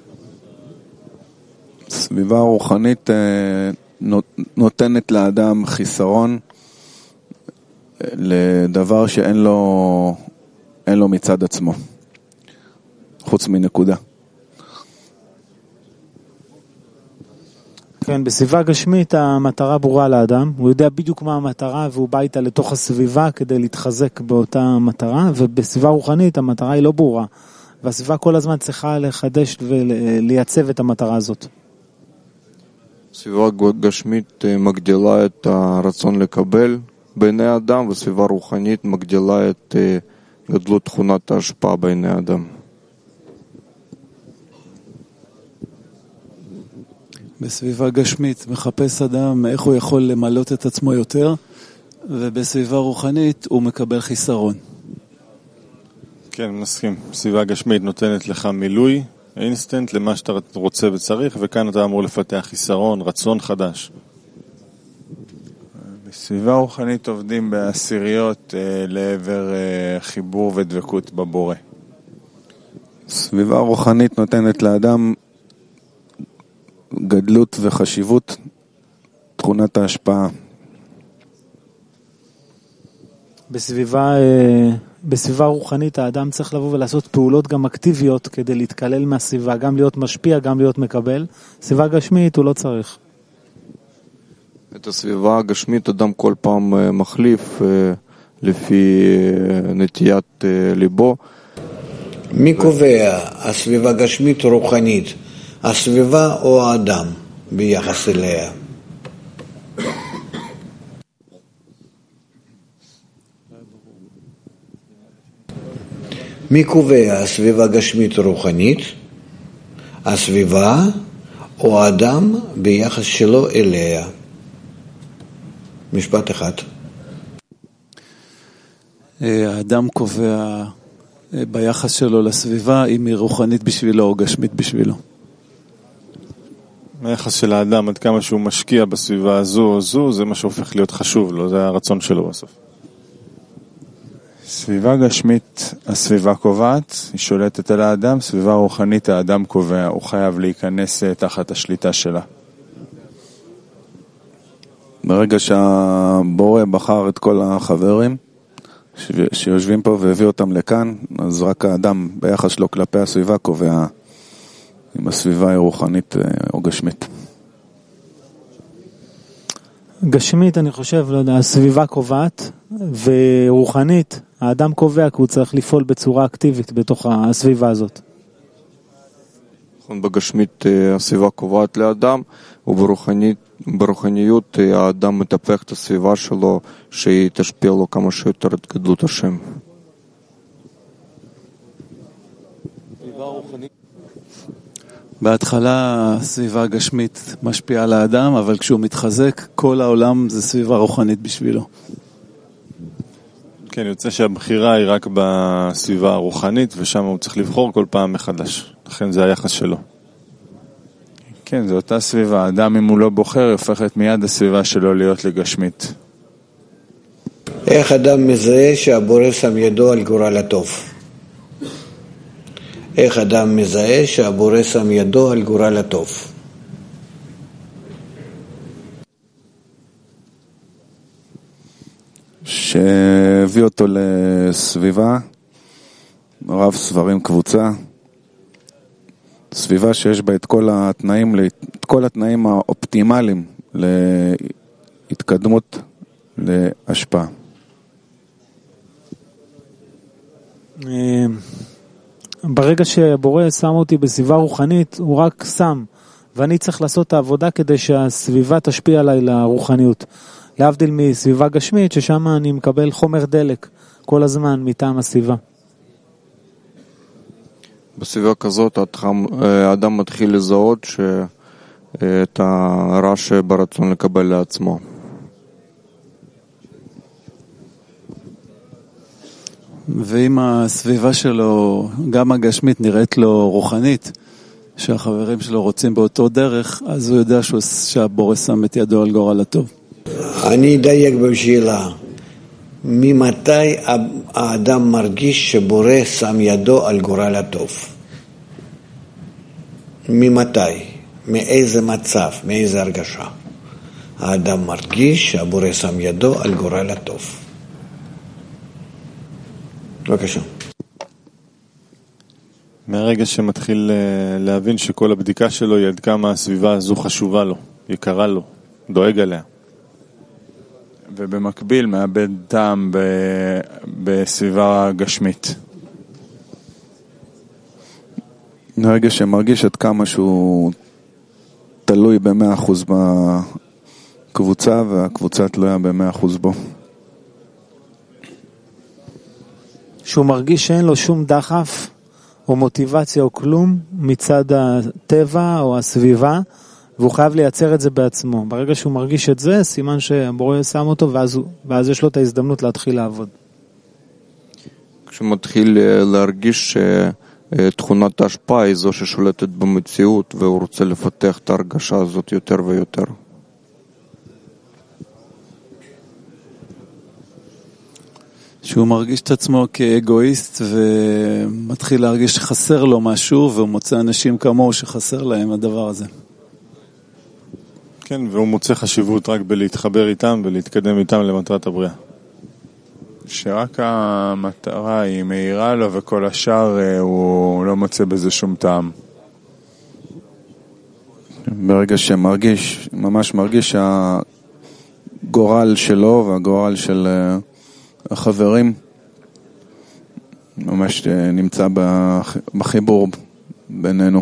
סביבה רוחנית נותנת לאדם חיסרון לדבר שאין לו מצד עצמו, חוץ מנקודה. כן, בסביבה גשמית המטרה ברורה לאדם, הוא יודע בדיוק מה המטרה והוא בא איתה לתוך הסביבה כדי להתחזק באותה מטרה, ובסביבה רוחנית המטרה היא לא ברורה, והסביבה כל הזמן צריכה לחדש ולייצב את המטרה הזאת. סביבה גשמית מגדילה את הרצון לקבל בעיני האדם, וסביבה רוחנית מגדילה את גדלות תכונת ההשפעה בעיני האדם. בסביבה גשמית מחפש אדם איך הוא יכול למלות את עצמו יותר, ובסביבה רוחנית הוא מקבל חיסרון. כן, מסכים. סביבה גשמית נותנת לך מילוי, אינסטנט למה שאתה רוצה וצריך, וכאן אתה אמור לפתח חיסרון, רצון חדש. בסביבה רוחנית עובדים בעשיריות לעבר חיבור ודבקות בבורא. סביבה רוחנית נותנת לאדם גדלות וחשיבות, תכונת ההשפעה. בסביבה רוחנית האדם צריך לבוא ולעשות פעולות גם אקטיביות כדי להתקלל מהסביבה, גם להיות משפיע, גם להיות מקבל. סביבה גשמית הוא לא צריך. את הסביבה הגשמית אדם כל פעם מחליף לפי נטיית ליבו. מי קובע הסביבה גשמית או רוחנית? הסביבה או האדם ביחס אליה? מי קובע הסביבה גשמית או רוחנית? הסביבה או האדם ביחס שלו אליה? משפט אחד. האדם קובע ביחס שלו לסביבה אם היא רוחנית בשבילו או גשמית בשבילו. היחס של האדם, עד כמה שהוא משקיע בסביבה הזו או זו, זה מה שהופך להיות חשוב לו, זה הרצון שלו בסוף. סביבה גשמית, הסביבה קובעת, היא שולטת על האדם, סביבה רוחנית האדם קובע, הוא חייב להיכנס תחת השליטה שלה. ברגע שהבורא בחר את כל החברים שיושבים פה והביא אותם לכאן, אז רק האדם ביחס שלו כלפי הסביבה קובע אם הסביבה היא רוחנית או גשמית. גשמית אני חושב, לא יודע, הסביבה קובעת, ורוחנית האדם קובע כי הוא צריך לפעול בצורה אקטיבית בתוך הסביבה הזאת. בגשמית הסביבה קובעת לאדם, וברוחניות האדם מטפח את הסביבה שלו, שהיא תשפיע לו כמה שיותר את גדלות השם. בהתחלה הסביבה הגשמית משפיעה על האדם, אבל כשהוא מתחזק, כל העולם זה סביבה רוחנית בשבילו. כן, יוצא שהבחירה היא רק בסביבה הרוחנית, ושם הוא צריך לבחור כל פעם מחדש. לכן זה היחס שלו. כן, זו אותה סביבה. האדם, אם הוא לא בוחר, הופכת מיד הסביבה שלו להיות לגשמית. איך אדם מזהה שהבורא שם ידו על גורל הטוב? איך אדם מזהה שהבורא שם ידו על גורל הטוב? שהביא אותו לסביבה, רב סברים קבוצה, סביבה שיש בה את כל התנאים האופטימליים להתקדמות, להשפעה. ברגע שבורא שם אותי בסביבה רוחנית, הוא רק שם, ואני צריך לעשות את העבודה כדי שהסביבה תשפיע עליי לרוחניות. להבדיל מסביבה גשמית, ששם אני מקבל חומר דלק כל הזמן מטעם הסביבה. בסביבה כזאת האדם מתחיל לזהות את הרע שברצון לקבל לעצמו. ואם הסביבה שלו, גם הגשמית, נראית לו רוחנית, שהחברים שלו רוצים באותו דרך, אז הוא יודע שהבורא שם את ידו על גורל הטוב. אני אדייק בשאלה. ממתי האדם מרגיש שבורא שם ידו על גורל הטוב? ממתי? מאיזה מצב? מאיזה הרגשה? האדם מרגיש שהבורא שם ידו על גורל הטוב. בבקשה. מהרגע שמתחיל להבין שכל הבדיקה שלו היא עד כמה הסביבה הזו חשובה לו, יקרה לו, דואג עליה. ובמקביל מאבד טעם בסביבה גשמית. מהרגע שמרגיש עד כמה שהוא תלוי ב100% בקבוצה, והקבוצה תלויה ב100% בו. שהוא מרגיש שאין לו שום דחף או מוטיבציה או כלום מצד הטבע או הסביבה, והוא חייב לייצר את זה בעצמו. ברגע שהוא מרגיש את זה, סימן שהבורא שם אותו, ואז יש לו את ההזדמנות להתחיל לעבוד. כשמתחיל להרגיש שתכונת ההשפעה היא זו ששולטת במציאות, והוא רוצה לפתח את ההרגשה הזאת יותר ויותר. שהוא מרגיש את עצמו כאגואיסט ומתחיל להרגיש שחסר לו משהו, והוא מוצא אנשים כמוהו שחסר להם הדבר הזה. כן, והוא מוצא חשיבות רק בלהתחבר איתם ולהתקדם איתם למטרת הבריאה. שרק המטרה היא מהירה לו וכל השאר הוא לא מוצא בזה שום טעם. ברגע שמרגיש, ממש מרגיש שהגורל שלו והגורל של החברים ממש נמצא בחיבור בינינו.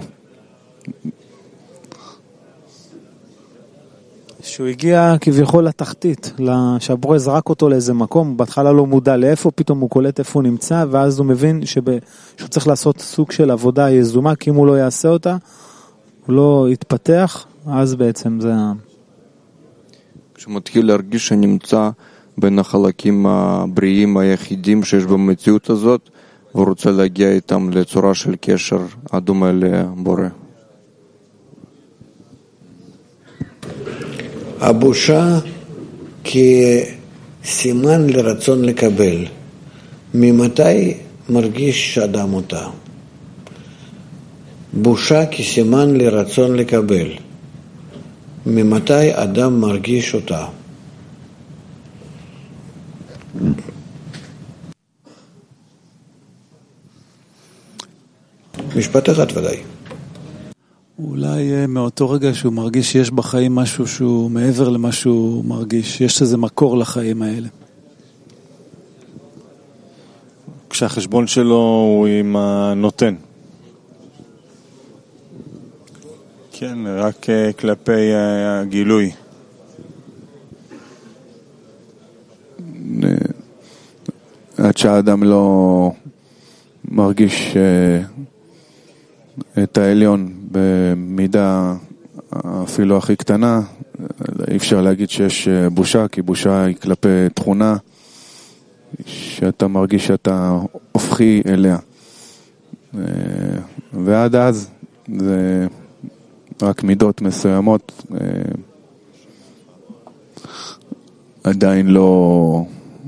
שהוא הגיע כביכול לתחתית, שהבורא זרק אותו לאיזה מקום, בהתחלה לא מודע לאיפה, פתאום הוא קולט איפה הוא נמצא, ואז הוא מבין שהוא צריך לעשות סוג של עבודה יזומה, כי אם הוא לא יעשה אותה, הוא לא יתפתח, אז בעצם זה... כשמתחיל להרגיש שנמצא בין החלקים הבריאים היחידים שיש במציאות הזאת, והוא רוצה להגיע איתם לצורה של קשר הדומה לבורא. הבושה כסימן לרצון לקבל. ממתי מרגיש אדם אותה? בושה כסימן לרצון לקבל. ממתי אדם מרגיש אותה? משפט אחד ודאי. אולי מאותו רגע שהוא מרגיש שיש בחיים משהו שהוא מעבר למה שהוא מרגיש, יש איזה מקור לחיים האלה. כשהחשבון שלו הוא עם הנותן. כן, רק כלפי הגילוי. עד שהאדם לא מרגיש את העליון במידה אפילו הכי קטנה, אי אפשר להגיד שיש בושה, כי בושה היא כלפי תכונה שאתה מרגיש שאתה הופכי אליה. ועד אז זה רק מידות מסוימות, עדיין לא.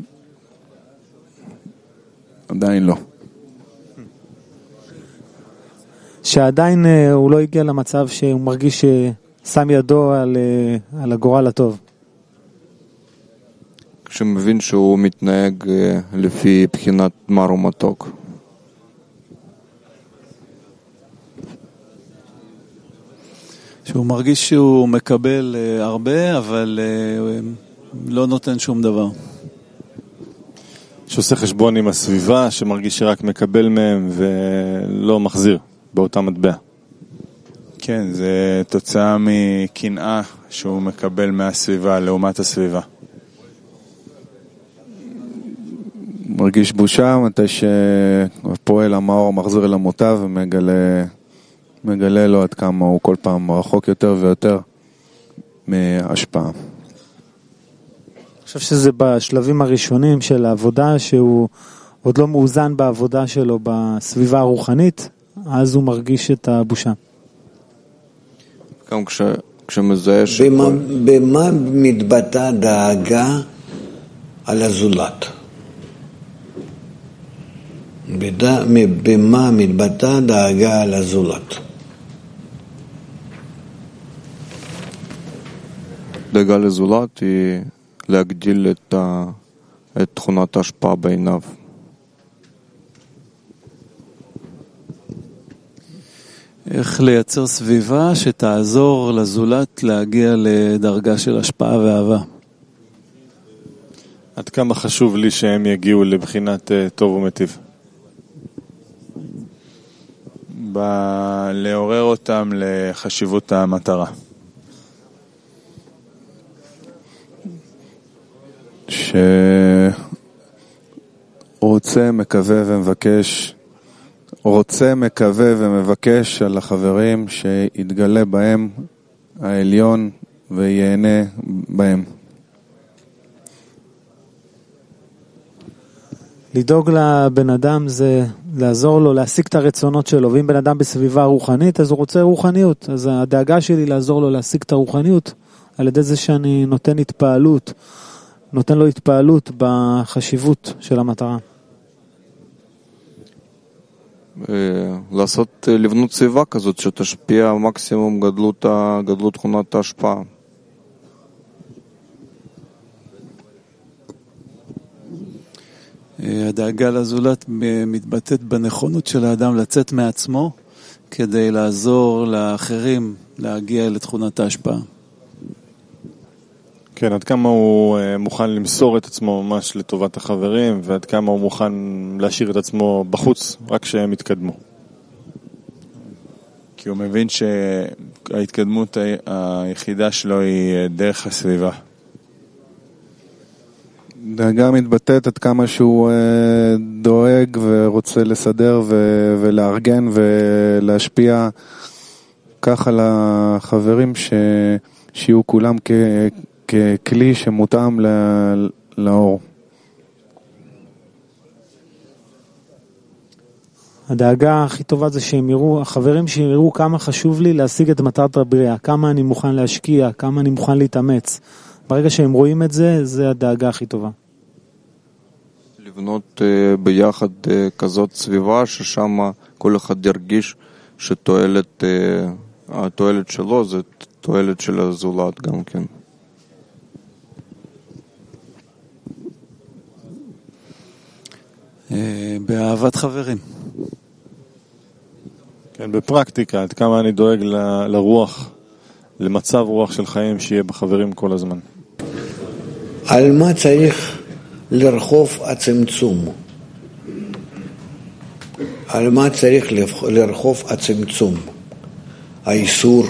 שעדיין הוא לא הגיע למצב שהוא מרגיש ששם ידו על הגורל הטוב. כשמבין שהוא מתנהג לפי בחינת מר ומתוק. שהוא מרגיש שהוא מקבל הרבה, אבל לא נותן שום דבר. שעושה חשבון עם הסביבה, שמרגיש שרק מקבל מהם ולא מחזיר באותה מטבע. כן, זה תוצאה מקנאה שהוא מקבל מהסביבה לעומת הסביבה. מרגיש בושה מתי שפועל המאור מחזיר למוטב ומגלה לו עד כמה הוא כל פעם רחוק יותר ויותר מהשפעה. אני חושב שזה בשלבים הראשונים של העבודה, שהוא עוד לא מאוזן בעבודה שלו בסביבה הרוחנית, אז הוא מרגיש את הבושה. גם כשמזהה במה מתבטא דאגה על הזולת? במה מתבטא דאגה על הזולת? דאגה לזולת היא להגדיל את תכונת ההשפעה בעיניו. איך לייצר סביבה שתעזור לזולת להגיע לדרגה של השפעה ואהבה. עד כמה חשוב לי שהם יגיעו לבחינת טוב ומטיב? לעורר אותם לחשיבות המטרה. שרוצה, מקווה ומבקש, רוצה, מקווה ומבקש על החברים שיתגלה בהם העליון ויהנה בהם. לדאוג לבן אדם זה לעזור לו להשיג את הרצונות שלו, ואם בן אדם בסביבה רוחנית אז הוא רוצה רוחניות, אז הדאגה שלי לעזור לו להשיג את הרוחניות על ידי זה שאני נותן לו התפעלות בחשיבות של המטרה. לבנות סביבה כזאת שתשפיע מקסימום גדלות תכונת ההשפעה. הדאגה לזולת מתבטאת בנכונות של האדם לצאת מעצמו כדי לעזור לאחרים להגיע לתכונת ההשפעה. כן, עד כמה הוא מוכן למסור את עצמו ממש לטובת החברים, ועד כמה הוא מוכן להשאיר את עצמו בחוץ, רק שהם יתקדמו. כי הוא מבין שההתקדמות היחידה שלו היא דרך הסביבה. דאגה מתבטאת עד כמה שהוא דואג ורוצה לסדר ולארגן ולהשפיע כך על החברים שיהיו כולם ככלי שמותאם לאור. הדאגה הכי טובה זה שהם יראו, החברים שיראו כמה חשוב לי להשיג את מטרת הבריאה, כמה אני מוכן להשקיע, כמה אני מוכן להתאמץ. ברגע שהם רואים את זה, זה הדאגה הכי טובה. לבנות ביחד כזאת סביבה ששם כל אחד ירגיש שהתועלת שלו זה תועלת של הזולת גם כן. באהבת חברים. כן, בפרקטיקה, עד כמה אני דואג לרוח, למצב רוח של חיים שיהיה בחברים כל הזמן. על מה צריך לרחוב הצמצום? על מה צריך לרחוב הצמצום? האיסור.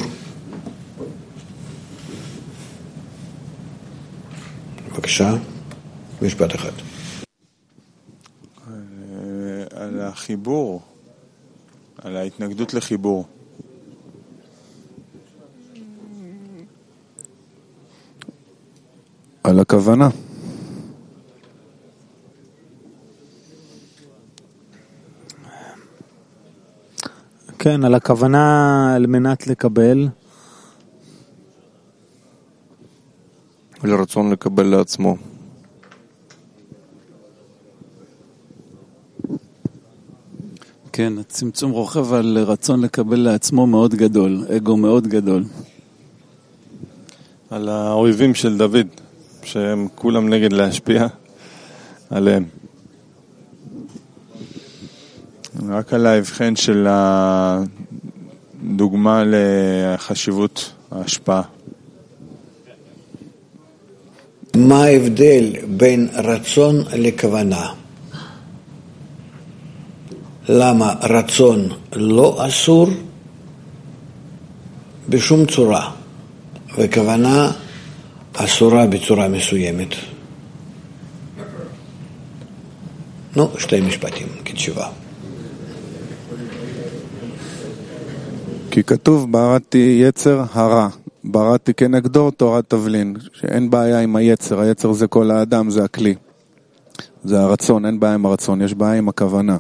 בבקשה, משפט אחד. על החיבור, על ההתנגדות לחיבור. על הכוונה. כן, על הכוונה על מנת לקבל. לרצון לקבל לעצמו. כן, הצמצום רוכב על רצון לקבל לעצמו מאוד גדול, אגו מאוד גדול. על האויבים של דוד, שהם כולם נגד להשפיע עליהם. רק על ההבחן של הדוגמה לחשיבות ההשפעה. מה ההבדל בין רצון לכוונה? למה רצון לא אסור בשום צורה, וכוונה אסורה בצורה מסוימת? שתי משפטים כתשובה. כי כתוב בראתי יצר הרע, בראתי כנגדו תורת תבלין, שאין בעיה עם היצר, היצר זה כל האדם, זה הכלי, זה הרצון, אין בעיה עם הרצון, יש בעיה עם הכוונה.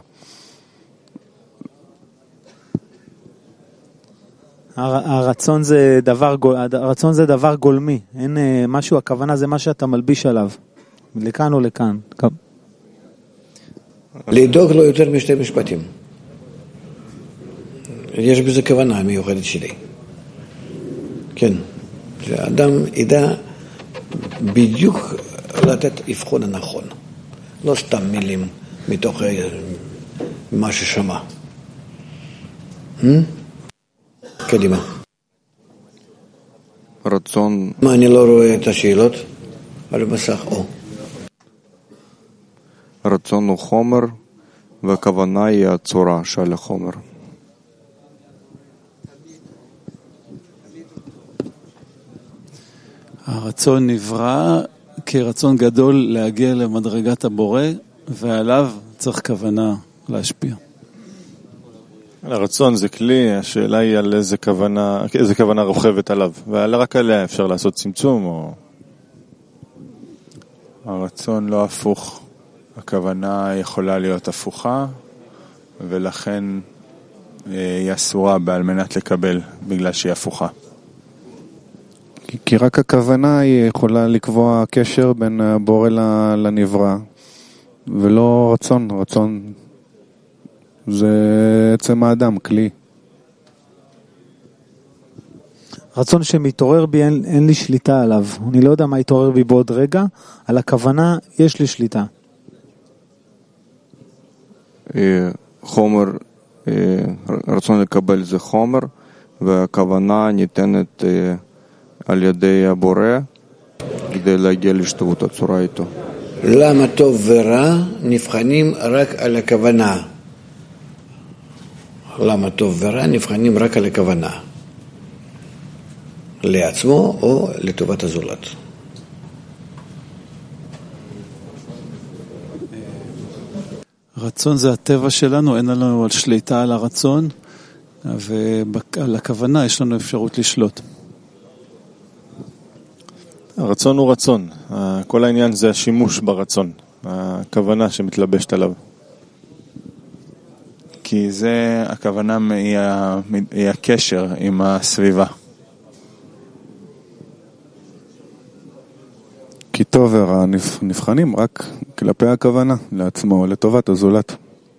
הרצון זה דבר גולמי, אין משהו, הכוונה זה מה שאתה מלביש עליו, לכאן או לכאן. לדאוג לו יותר משתי משפטים. יש בזה כוונה מיוחדת שלי. כן, שהאדם ידע בדיוק לתת אבחון הנכון, לא סתם מילים מתוך מה ששמע. קדימה. רצון. מה, אני לא רואה את השאלות על המסך? רצון הוא חומר והכוונה היא הצורה של החומר. הרצון נברא כרצון גדול להגיע למדרגת הבורא, ועליו צריך כוונה להשפיע. הרצון זה כלי, השאלה היא על איזה כוונה רוכבת עליו, ורק עליה אפשר לעשות צמצום או... הרצון לא הפוך, הכוונה יכולה להיות הפוכה, ולכן היא אסורה על מנת לקבל, בגלל שהיא הפוכה. כי רק הכוונה היא יכולה לקבוע קשר בין הבורא לנברא, ולא רצון. רצון זה עצם האדם, כלי. רצון שמתעורר בי, אין לי שליטה עליו. אני לא יודע מה יתעורר בי בעוד רגע, על הכוונה יש לי שליטה. חומר, רצון לקבל זה חומר, והכוונה ניתנת על ידי הבורא כדי להגיע להשתוות הצורה איתו. למה טוב ורע נבחנים רק על הכוונה? למה טוב ורע נבחנים רק על הכוונה? לעצמו או לטובת הזולת? רצון זה הטבע שלנו, אין לנו על שליטה על הרצון, ועל הכוונה יש לנו אפשרות לשלוט. הרצון הוא רצון, כל העניין זה השימוש ברצון, הכוונה שמתלבשת עליו. כי זה, הכוונה היא הקשר עם הסביבה. כי טוב ורע נבחנים רק כלפי הכוונה, לעצמו, לטובת הזולת.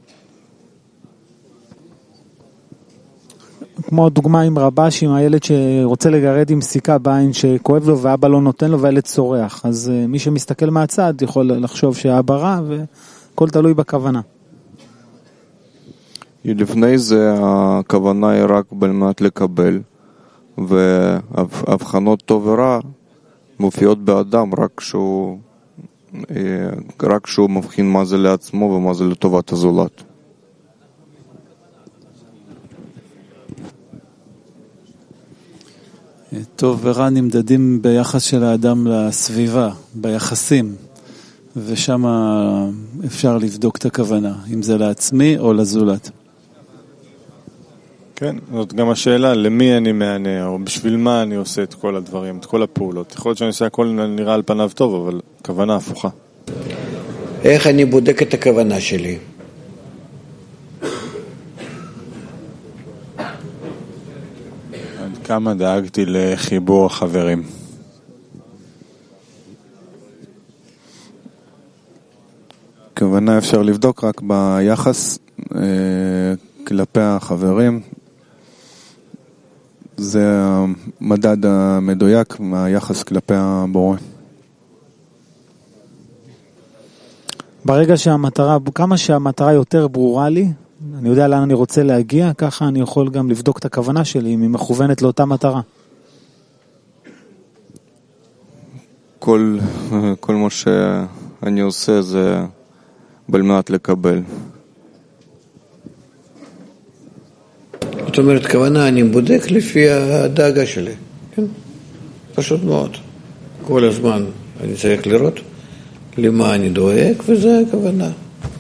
כמו דוגמה עם רבש, עם הילד שרוצה לגרד עם סיכה בעין שכואב לו ואבא לא נותן לו והילד צורח. אז מי שמסתכל מהצד יכול לחשוב שהאבא רע וכל תלוי בכוונה. לפני זה הכוונה היא רק במנת לקבל, והבחנות טוב ורע מופיעות באדם רק שהוא מבחין מה זה לעצמו ומה זה לטובת הזולת. טוב ורע נמדדים ביחס של האדם לסביבה, ביחסים, ושם אפשר לבדוק את הכוונה, אם זה לעצמי או לזולת. כן, זאת גם השאלה, למי אני מענה, או בשביל מה אני עושה את כל הדברים, את כל הפעולות. יכול להיות שאני עושה הכל נראה על פניו טוב, אבל כוונה הפוכה. איך אני בודק את הכוונה שלי? עד כמה דאגתי לחיבור החברים? כוונה אפשר לבדוק רק ביחס כלפי החברים. זה המדד המדויק מהיחס כלפי הבורא. ברגע שהמטרה, כמה שהמטרה יותר ברורה לי, אני יודע לאן אני רוצה להגיע, ככה אני יכול גם לבדוק את הכוונה שלי, אם היא מכוונת לאותה מטרה. כל מה שאני עושה זה במנת לקבל. זאת אומרת, כוונה אני בודק לפי הדאגה שלי. כן? פשוט מאוד. כל הזמן אני צריך לראות למה אני דואג, וזה הכוונה.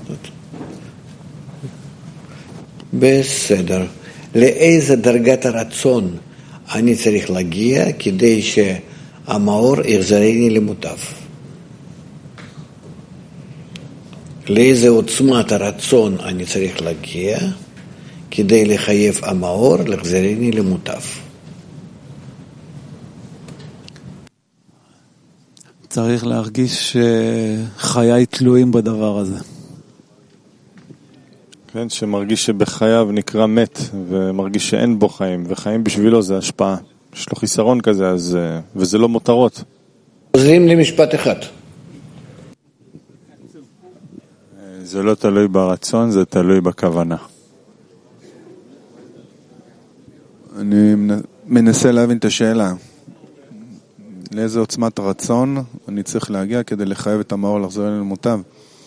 בסדר. לאיזה דרגת הרצון אני צריך להגיע כדי שהמאור יחזרני למוטב? לאיזה עוצמת הרצון אני צריך להגיע כדי לחייב המאור לחזרני למוטב? צריך להרגיש שחיי תלויים בדבר הזה. כן, שמרגיש שבחייו נקרא מת, ומרגיש שאין בו חיים, וחיים בשבילו זה השפעה. יש לו חיסרון כזה, וזה לא מותרות. חוזרים למשפט אחד. זה לא תלוי ברצון, זה תלוי בכוונה. אני מנסה להבין את השאלה. לאיזה עוצמת רצון אני צריך להגיע כדי לחייב את המאור לחזור אלינו למוטב?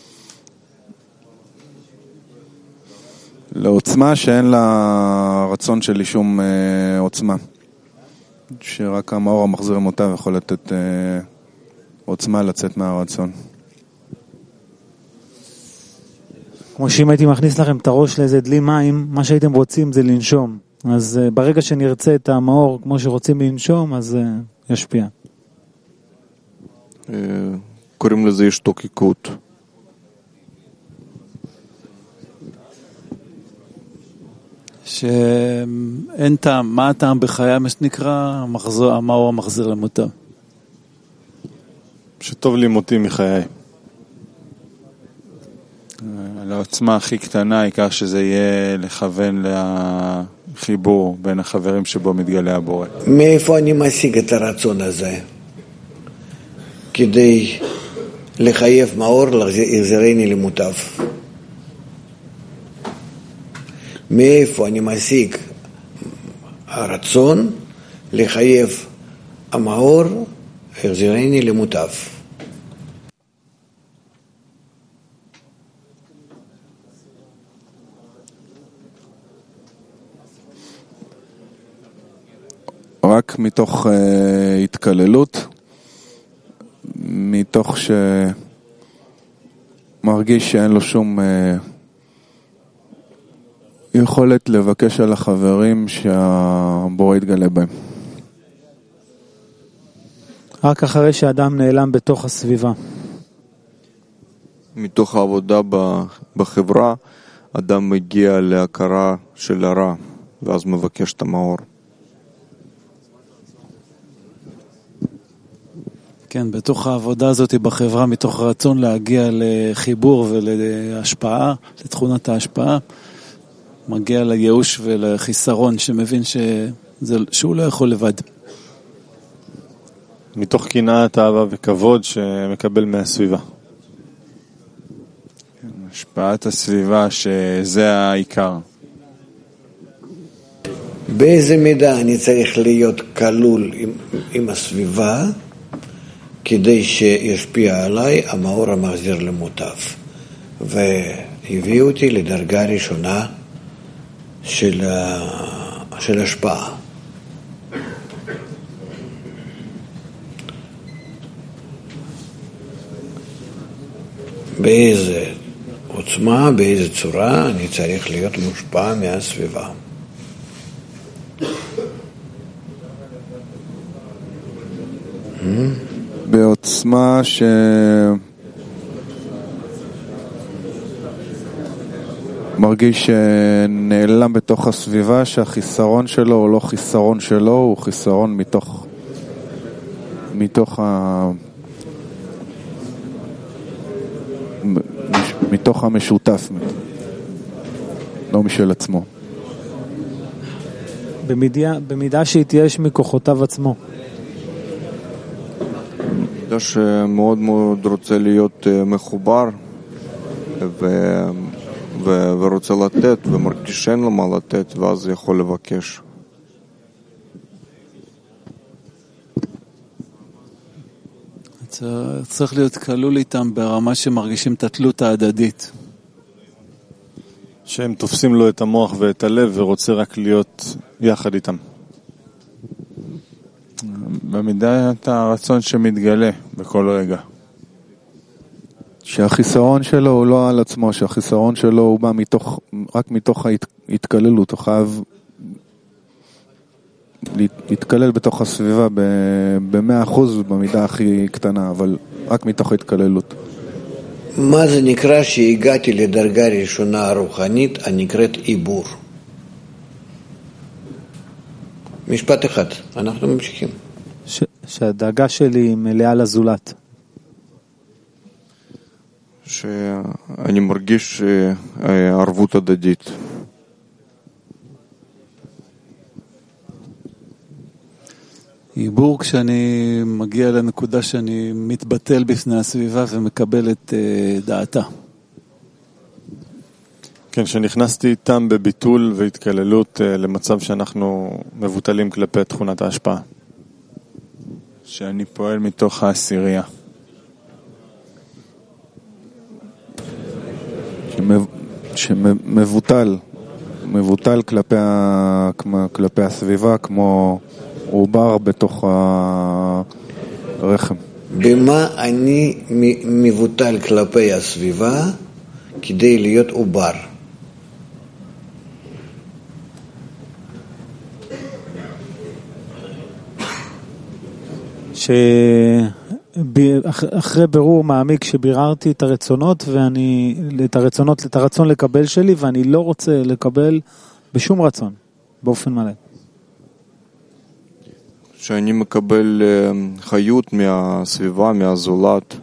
לעוצמה שאין לה רצון שלי שום עוצמה. שרק המאור המחזיר למוטב יכול לתת עוצמה לצאת מהרצון. כמו שאם הייתי מכניס לכם את הראש לאיזה דלי מים, מה שהייתם רוצים זה לנשום. אז ברגע שנרצה את המאור כמו שרוצים לנשום, אז ישפיע. קוראים לזה השתוקקות. שאין טעם, מה הטעם בחיי, מה שנקרא, המאור המחזיר למותם. שטוב לי מותי מחיי. לעוצמה הכי קטנה, העיקר שזה יהיה לכוון לחיבור בין החברים שבו מתגלה הבורא. מאיפה אני משיג את הרצון הזה? כדי לחייב מאור להחזירני למוטב. מאיפה אני משיג הרצון לחייב המאור להחזירני למוטב? רק מתוך התקללות, מתוך שמרגיש שאין לו שום יכולת לבקש על החברים שהבורא יתגלה בהם. רק אחרי שאדם נעלם בתוך הסביבה. מתוך העבודה בחברה, אדם מגיע להכרה של הרע, ואז מבקש את המאור. כן, בתוך העבודה הזאת בחברה, מתוך רצון להגיע לחיבור ולהשפעה, לתכונת ההשפעה, מגיע לייאוש ולחיסרון שמבין שהוא לא יכול לבד. מתוך קנאת, אהבה וכבוד שמקבל מהסביבה. השפעת הסביבה שזה העיקר. באיזה מידה אני צריך להיות כלול עם הסביבה כדי שישפיע עליי המאור המחזיר למוטב, והביא אותי לדרגה ראשונה של השפעה. באיזה עוצמה, באיזה צורה אני צריך להיות מושפע מהסביבה. בעוצמה מרגיש שנעלם בתוך הסביבה, שהחיסרון שלו הוא לא חיסרון שלו, הוא חיסרון מתוך המשותף, לא משל עצמו. במידה שהתייאש מכוחותיו עצמו. במידה שמאוד מאוד רוצה להיות מחובר ורוצה לתת ומרגיש שאין לו מה לתת, ואז יכול לבקש. צריך להיות כלול איתם ברמה שמרגישים את התלות ההדדית. שהם תופסים לו את המוח ואת הלב ורוצה רק להיות יחד איתם. במידת הרצון שמתגלה בכל רגע. שהחיסרון שלו הוא לא על עצמו, שהחיסרון שלו הוא בא רק מתוך ההתקללות. הוא חייב להתקלל בתוך הסביבה ב-100% במידה הכי קטנה, אבל רק מתוך ההתקללות. מה זה נקרא שהגעתי לדרגה ראשונה הרוחנית הנקראת עיבור? משפט אחד, אנחנו ממשיכים. שהדאגה שלי מלאה לזולת. שאני מרגיש ערבות הדדית. עיבור כשאני מגיע לנקודה שאני מתבטל בפני הסביבה ומקבל את דעתה. כן, שנכנסתי איתם בביטול והתקללות למצב שאנחנו מבוטלים כלפי תכונת ההשפעה. שאני פועל מתוך העשירייה. שמבוטל כלפי הסביבה, כמו עובר בתוך הרחם. במה אני מבוטל כלפי הסביבה כדי להיות עובר. אחרי בירור מעמיק שביררתי את הרצונות את הרצון לקבל שלי, ואני לא רוצה לקבל בשום רצון, באופן מלא. שאני מקבל חיות מהסביבה, מהזולת.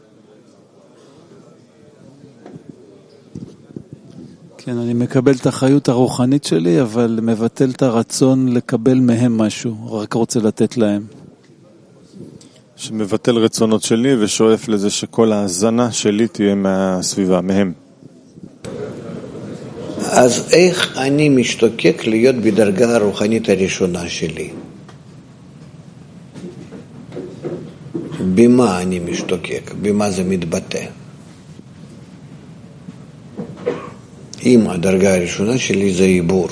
כן, אני מקבל את החיות הרוחנית שלי, אבל מבטל את הרצון לקבל מהם משהו, רק רוצה לתת להם. שמבטל רצונות שלי ושואף לזה שכל ההזנה שלי תהיה מהסביבה, מהם. אז איך אני משתוקק להיות בדרגה הרוחנית הראשונה שלי? במה אני משתוקק? במה זה מתבטא? אם הדרגה הראשונה שלי זה עיבור.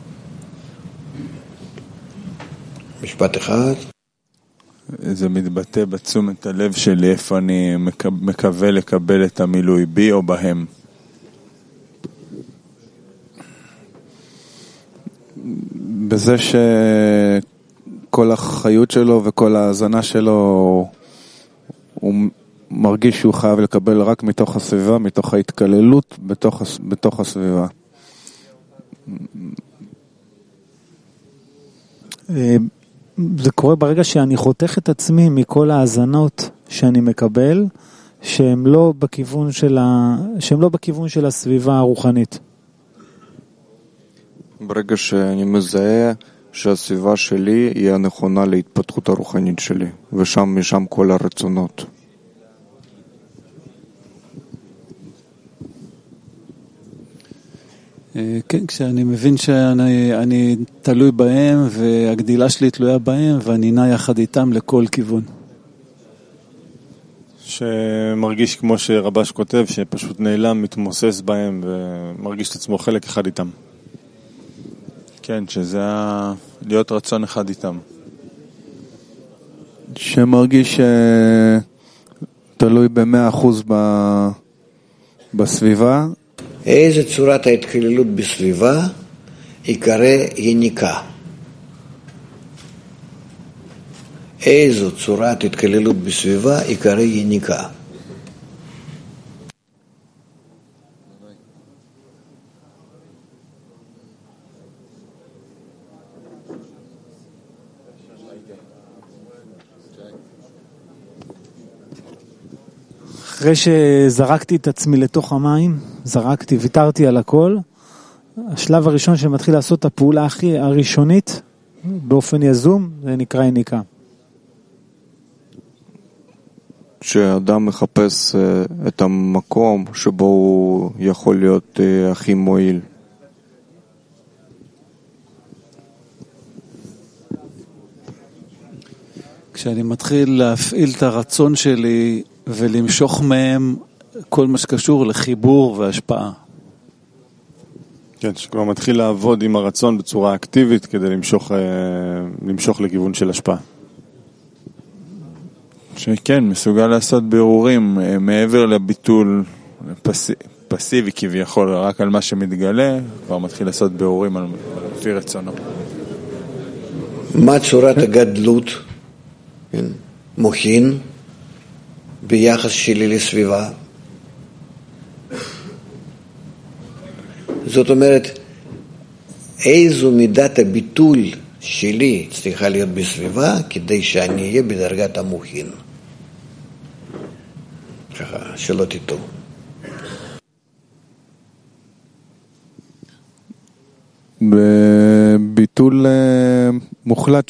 משפט אחד. זה מתבטא בתשומת הלב שלי, איפה אני מקווה לקבל את המילוי, בי או בהם. בזה שכל החיות שלו וכל ההזנה שלו, הוא מרגיש שהוא חייב לקבל רק מתוך הסביבה, מתוך ההתקללות בתוך הסביבה. זה קורה ברגע שאני חותך את עצמי מכל ההזנות שאני מקבל, שהם לא בכיוון של הסביבה הרוחנית. ברגע שאני מזהה שהסביבה שלי היא הנכונה להתפתחות הרוחנית שלי, משם כל הרצונות. כן, כשאני מבין שאני תלוי בהם והגדילה שלי תלויה בהם ואני נע יחד איתם לכל כיוון. שמרגיש כמו שרבש כותב, שפשוט נעלם, מתמוסס בהם ומרגיש את עצמו חלק אחד איתם. כן, שזה להיות רצון אחד איתם. שמרגיש תלוי ב100% בסביבה. איזה צורת ההתקללות בסביבה יקרא יניקה? איזו צורת התקללות בסביבה יקרא יניקה? אחרי שזרקתי את עצמי לתוך המים, ויתרתי על הכל, השלב הראשון שמתחיל לעשות את הפעולה הכי הראשונית, באופן יזום, זה נקרא יניקה. כשאדם מחפש את המקום שבו הוא יכול להיות הכי מועיל. כשאני מתחיל להפעיל את הרצון שלי ולמשוך מהם כל מה שקשור לחיבור והשפעה. כן, שכבר מתחיל לעבוד עם הרצון בצורה אקטיבית כדי למשוך לכיוון של השפעה. שכן, מסוגל לעשות בירורים מעבר לביטול פסיבי כביכול, רק על מה שמתגלה, כבר מתחיל לעשות בירורים על לפי רצונו. מה צורת הגדלות, מוחין, ביחס שלי לסביבה? זאת אומרת, איזו מידת הביטול שלי צריכה להיות בסביבה כדי שאני אהיה בדרגת המוחין. ככה, שלא תטעו. בביטול מוחלט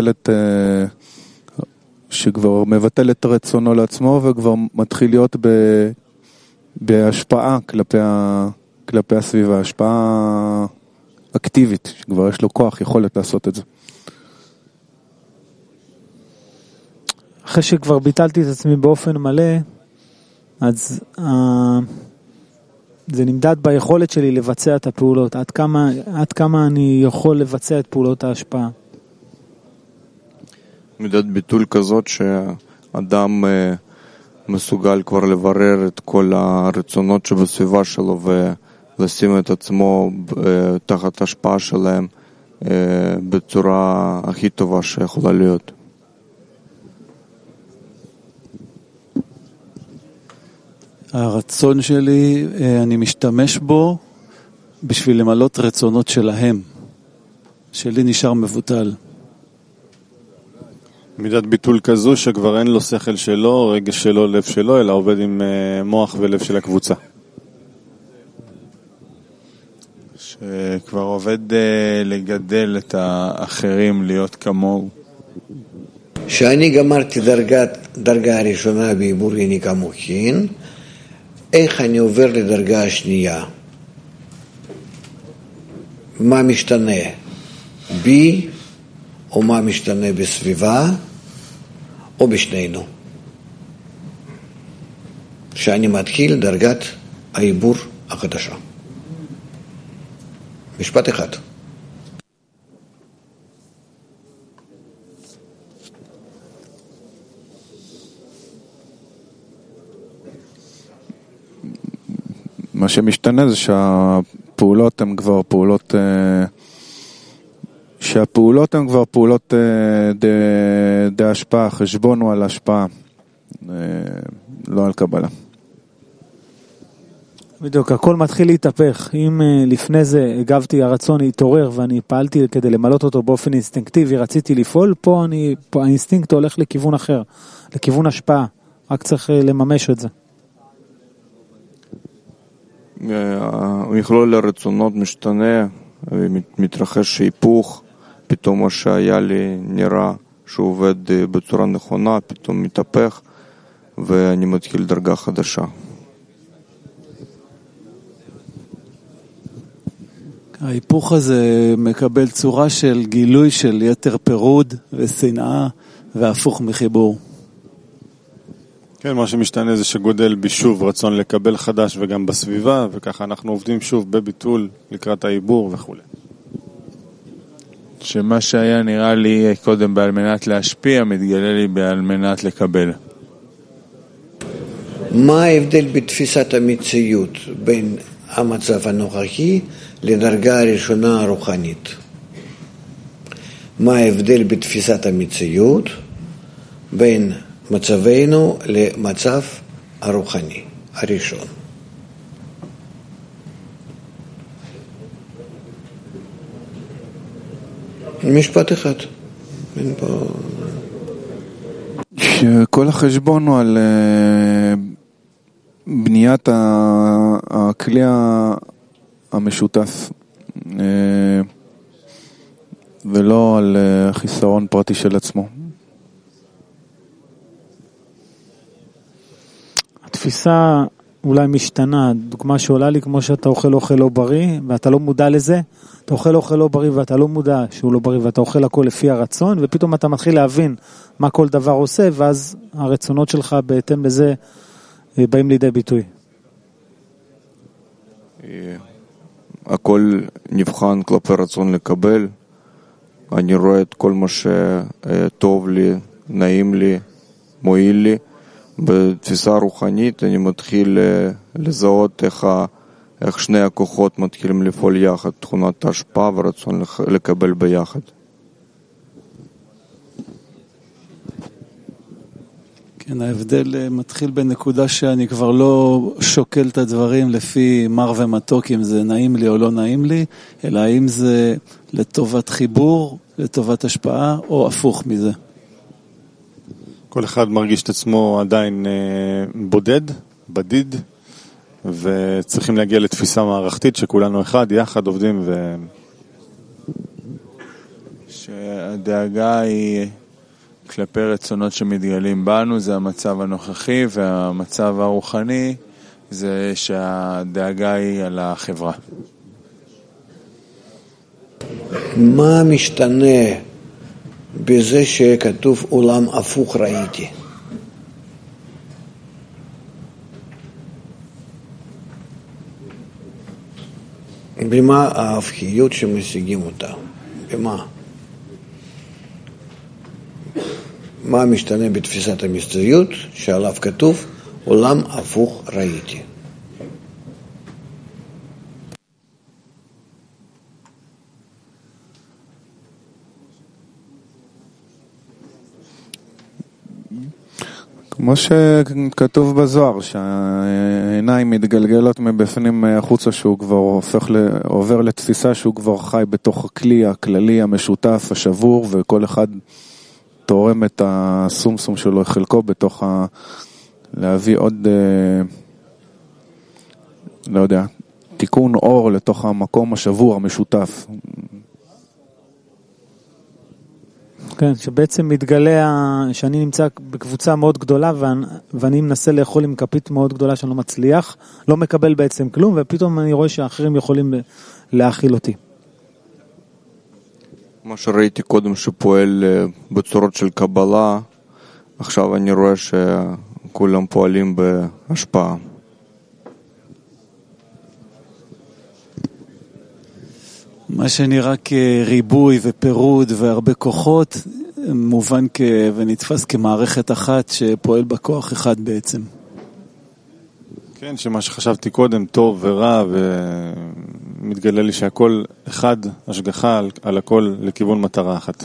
שכבר מבטל את רצונו לעצמו וכבר מתחיל להיות בהשפעה כלפי הסביבה, השפעה אקטיבית, שכבר יש לו כוח, יכולת לעשות את זה. אחרי שכבר ביטלתי את עצמי באופן מלא, אז זה נמדד ביכולת שלי לבצע את הפעולות, עד כמה אני יכול לבצע את פעולות ההשפעה. מידת ביטול כזאת שאדם מסוגל כבר לברר את כל הרצונות שבסביבה שלו ולשים את עצמו תחת השפעה שלהם בצורה הכי טובה שיכולה להיות. הרצון שלי, אני משתמש בו בשביל למלות רצונות שלהם. שלי נשאר מבוטל. מידת ביטול כזו שכבר אין לו שכל שלו, רגש שלו, לב שלו, אלא עובד עם מוח ולב של הקבוצה. שכבר עובד לגדל את האחרים להיות כמוהו. שאני גמרתי דרגה הראשונה בעיבור יניקה מוחין, איך אני עובר לדרגה השנייה? מה משתנה? בי, או מה משתנה בסביבה, או בשנינו. שאני מתחיל דרגת העיבור החדשה. משפט אחד. מה שמשתנה זה שהפעולות הן כבר פעולות די השפעה, חשבון הוא על השפעה, לא על קבלה. בדיוק, הכל מתחיל להתהפך. אם לפני זה הגבתי, הרצון להתעורר ואני פעלתי כדי למלות אותו באופן אינסטינקטיבי, רציתי לפעול, פה האינסטינקט הולך לכיוון אחר, לכיוון השפעה, רק צריך לממש את זה. מכלול הרצונות משתנה, מתרחש היפוך, פתאום מה שהיה לי נראה שהוא עובד בצורה נכונה, פתאום מתהפך, ואני מתחיל דרגה חדשה. ההיפוך הזה מקבל צורה של גילוי של יתר פירוד ושנאה והפוך מחיבור. כן, מה שמשתנה זה שגודל בישוב רצון לקבל חדש וגם בסביבה, וככה אנחנו עובדים שוב בביטול לקראת העיבור וכו'. שמה שהיה נראה לי קודם בעל מנת להשפיע, מתגלה לי בעל מנת לקבל. מה ההבדל בתפיסת המציאות בין המצב הנוכחי לדרגה הראשונה הרוחנית? מה ההבדל בתפיסת המציאות בין מצבנו למצב הרוחני הראשון? משפט אחד. שכל החשבון הוא על בניית הכלי המשותף ולא על חיסרון פרטי של עצמו. התפיסה אולי משתנה, דוגמה שעולה לי כמו שאתה אוכל לא בריא ואתה לא מודע לזה, אתה אוכל לא בריא ואתה לא מודע שהוא לא בריא ואתה אוכל הכל לפי הרצון ופתאום אתה מתחיל להבין מה כל דבר עושה ואז הרצונות שלך בהתאם לזה באים לידי ביטוי. הכל נבחן כלפי רצון לקבל, אני רואה את כל מה שטוב לי, נעים לי, מועיל לי. בתפיסה רוחנית אני מתחיל לזהות איך שני הכוחות מתחילים לפעול יחד, תכונת ההשפעה ורצון לקבל ביחד. כן, ההבדל מתחיל בנקודה שאני כבר לא שוקל את הדברים לפי מר ומתוק, אם זה נעים לי או לא נעים לי, אלא האם זה לטובת חיבור, לטובת השפעה, או הפוך מזה. כל אחד מרגיש את עצמו עדיין בודד, בדיד, וצריכים להגיע לתפיסה מערכתית שכולנו אחד, יחד עובדים שהדאגה היא כלפי רצונות שמתגלים בנו, זה המצב הנוכחי, והמצב הרוחני זה שהדאגה היא על החברה. מה משתנה בזה שכתוב עולם הפוך ראיתי? במה ההפכיות שמשיגים אותה? במה? מה משתנה בתפיסת המציאות שעליו כתוב עולם הפוך ראיתי. כמו שכתוב בזוהר, שהעיניים מתגלגלות מבפנים החוצה, שהוא כבר עובר לתפיסה שהוא כבר חי בתוך הכלי הכללי המשותף, השבור, וכל אחד תורם את הסומסום שלו, חלקו בתוך להביא עוד, לא יודע, תיקון אור לתוך המקום השבור המשותף. כן, שבעצם מתגלה שאני נמצא בקבוצה מאוד גדולה ואני מנסה לאכול עם כפית מאוד גדולה שאני לא מצליח, לא מקבל בעצם כלום, ופתאום אני רואה שאחרים יכולים להאכיל אותי. מה שראיתי קודם שפועל בצורות של קבלה, עכשיו אני רואה שכולם פועלים בהשפעה. מה שנראה כריבוי ופירוד והרבה כוחות, מובן ונתפס כמערכת אחת שפועל בכוח אחד בעצם. כן, שמה שחשבתי קודם, טוב ורע, ומתגלה לי שהכל אחד, השגחה על הכל לכיוון מטרה אחת.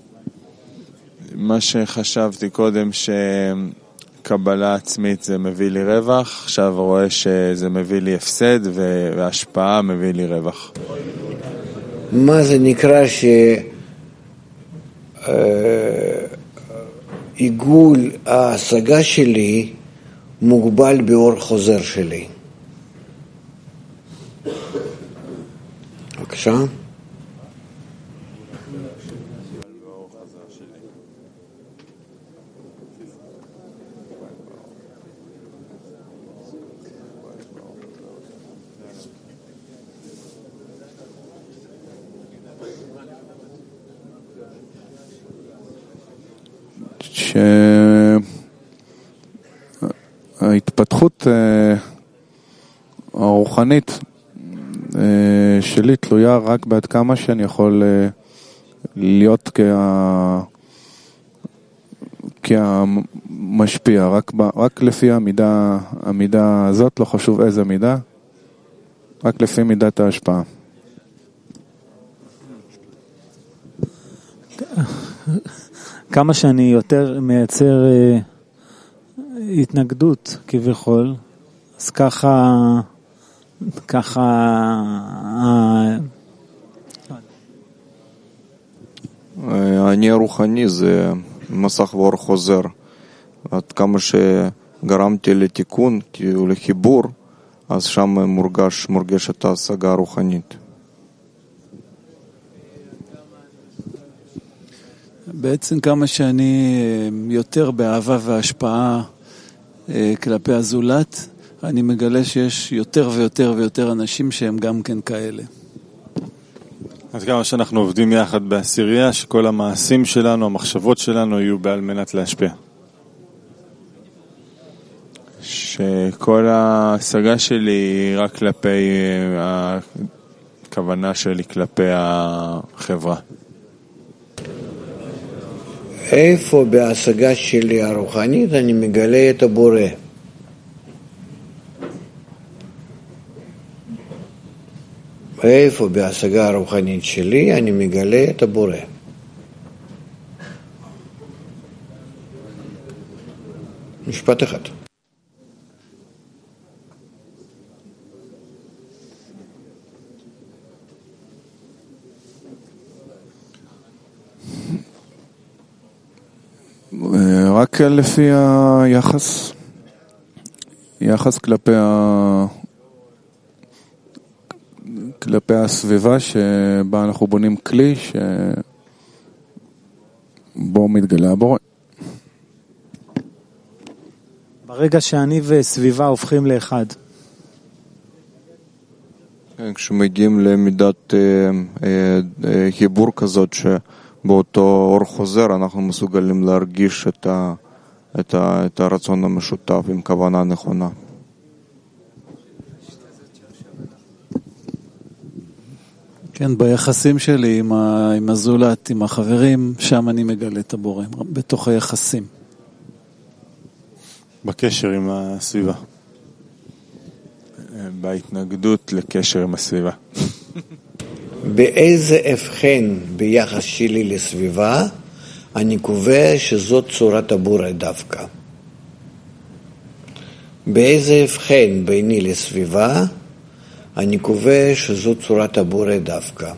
מה שחשבתי קודם שקבלה עצמית זה מביא לי רווח, עכשיו רואה שזה מביא לי הפסד והשפעה מביא לי רווח. מה זה נקרא שעיגול ההשגה שלי מוגבל באור חוזר שלי? בבקשה. שההתפתחות הרוחנית שלי תלויה רק בעד כמה שאני יכול להיות כמשפיע, רק לפי המידה הזאת, לא חשוב איזה מידה, רק לפי מידת ההשפעה. כמה שאני יותר מייצר התנגדות כביכול, אז ככה אני הרוחני זה מסך ואור חוזר. עד כמה שגרמתי לתיקון, לחיבור, אז שם מורגשת ההשגה הרוחנית. בעצם כמה שאני יותר באהבה והשפעה כלפי הזולת, אני מגלה שיש יותר ויותר ויותר אנשים שהם גם כן כאלה. אז כמה שאנחנו עובדים יחד בעשירייה, שכל המעשים שלנו, המחשבות שלנו יהיו בעל מנת להשפיע. שכל ההשגה שלי היא רק כלפי הכוונה שלי כלפי החברה. איפה בהשגה שלי הרוחנית אני מגלה את הבורא? איפה בהשגה הרוחנית שלי אני מגלה את הבורא? משפט אחד. רק לפי היחס כלפי הסביבה שבה אנחנו בונים כלי שבו מתגלה הבורא. ברגע שאני וסביבה הופכים לאחד. כשמגיעים למידת חיבור כזאת שבאותו אור חוזר אנחנו מסוגלים להרגיש את הרצון המשותף עם כוונה נכונה. כן, ביחסים שלי עם הזולת, עם החברים, שם אני מגלה את הבורא, בתוך היחסים. בקשר עם הסביבה. בהתנגדות לקשר עם הסביבה. באיזה הבחן ביחס שלי לסביבה אני קובע שזאת צורת הבורא דווקא. באיזה הבחן ביני לסביבה אני קובע שזאת צורת הבורא דווקא.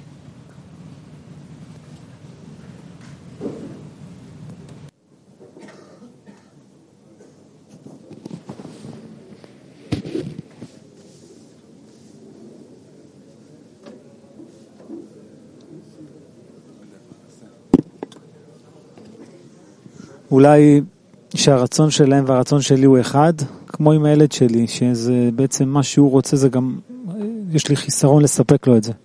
אולי שהרצון שלהם והרצון שלי הוא אחד, כמו עם הילד שלי, שזה בעצם מה שהוא רוצה, זה גם, יש לי חיסרון לספק לו את זה.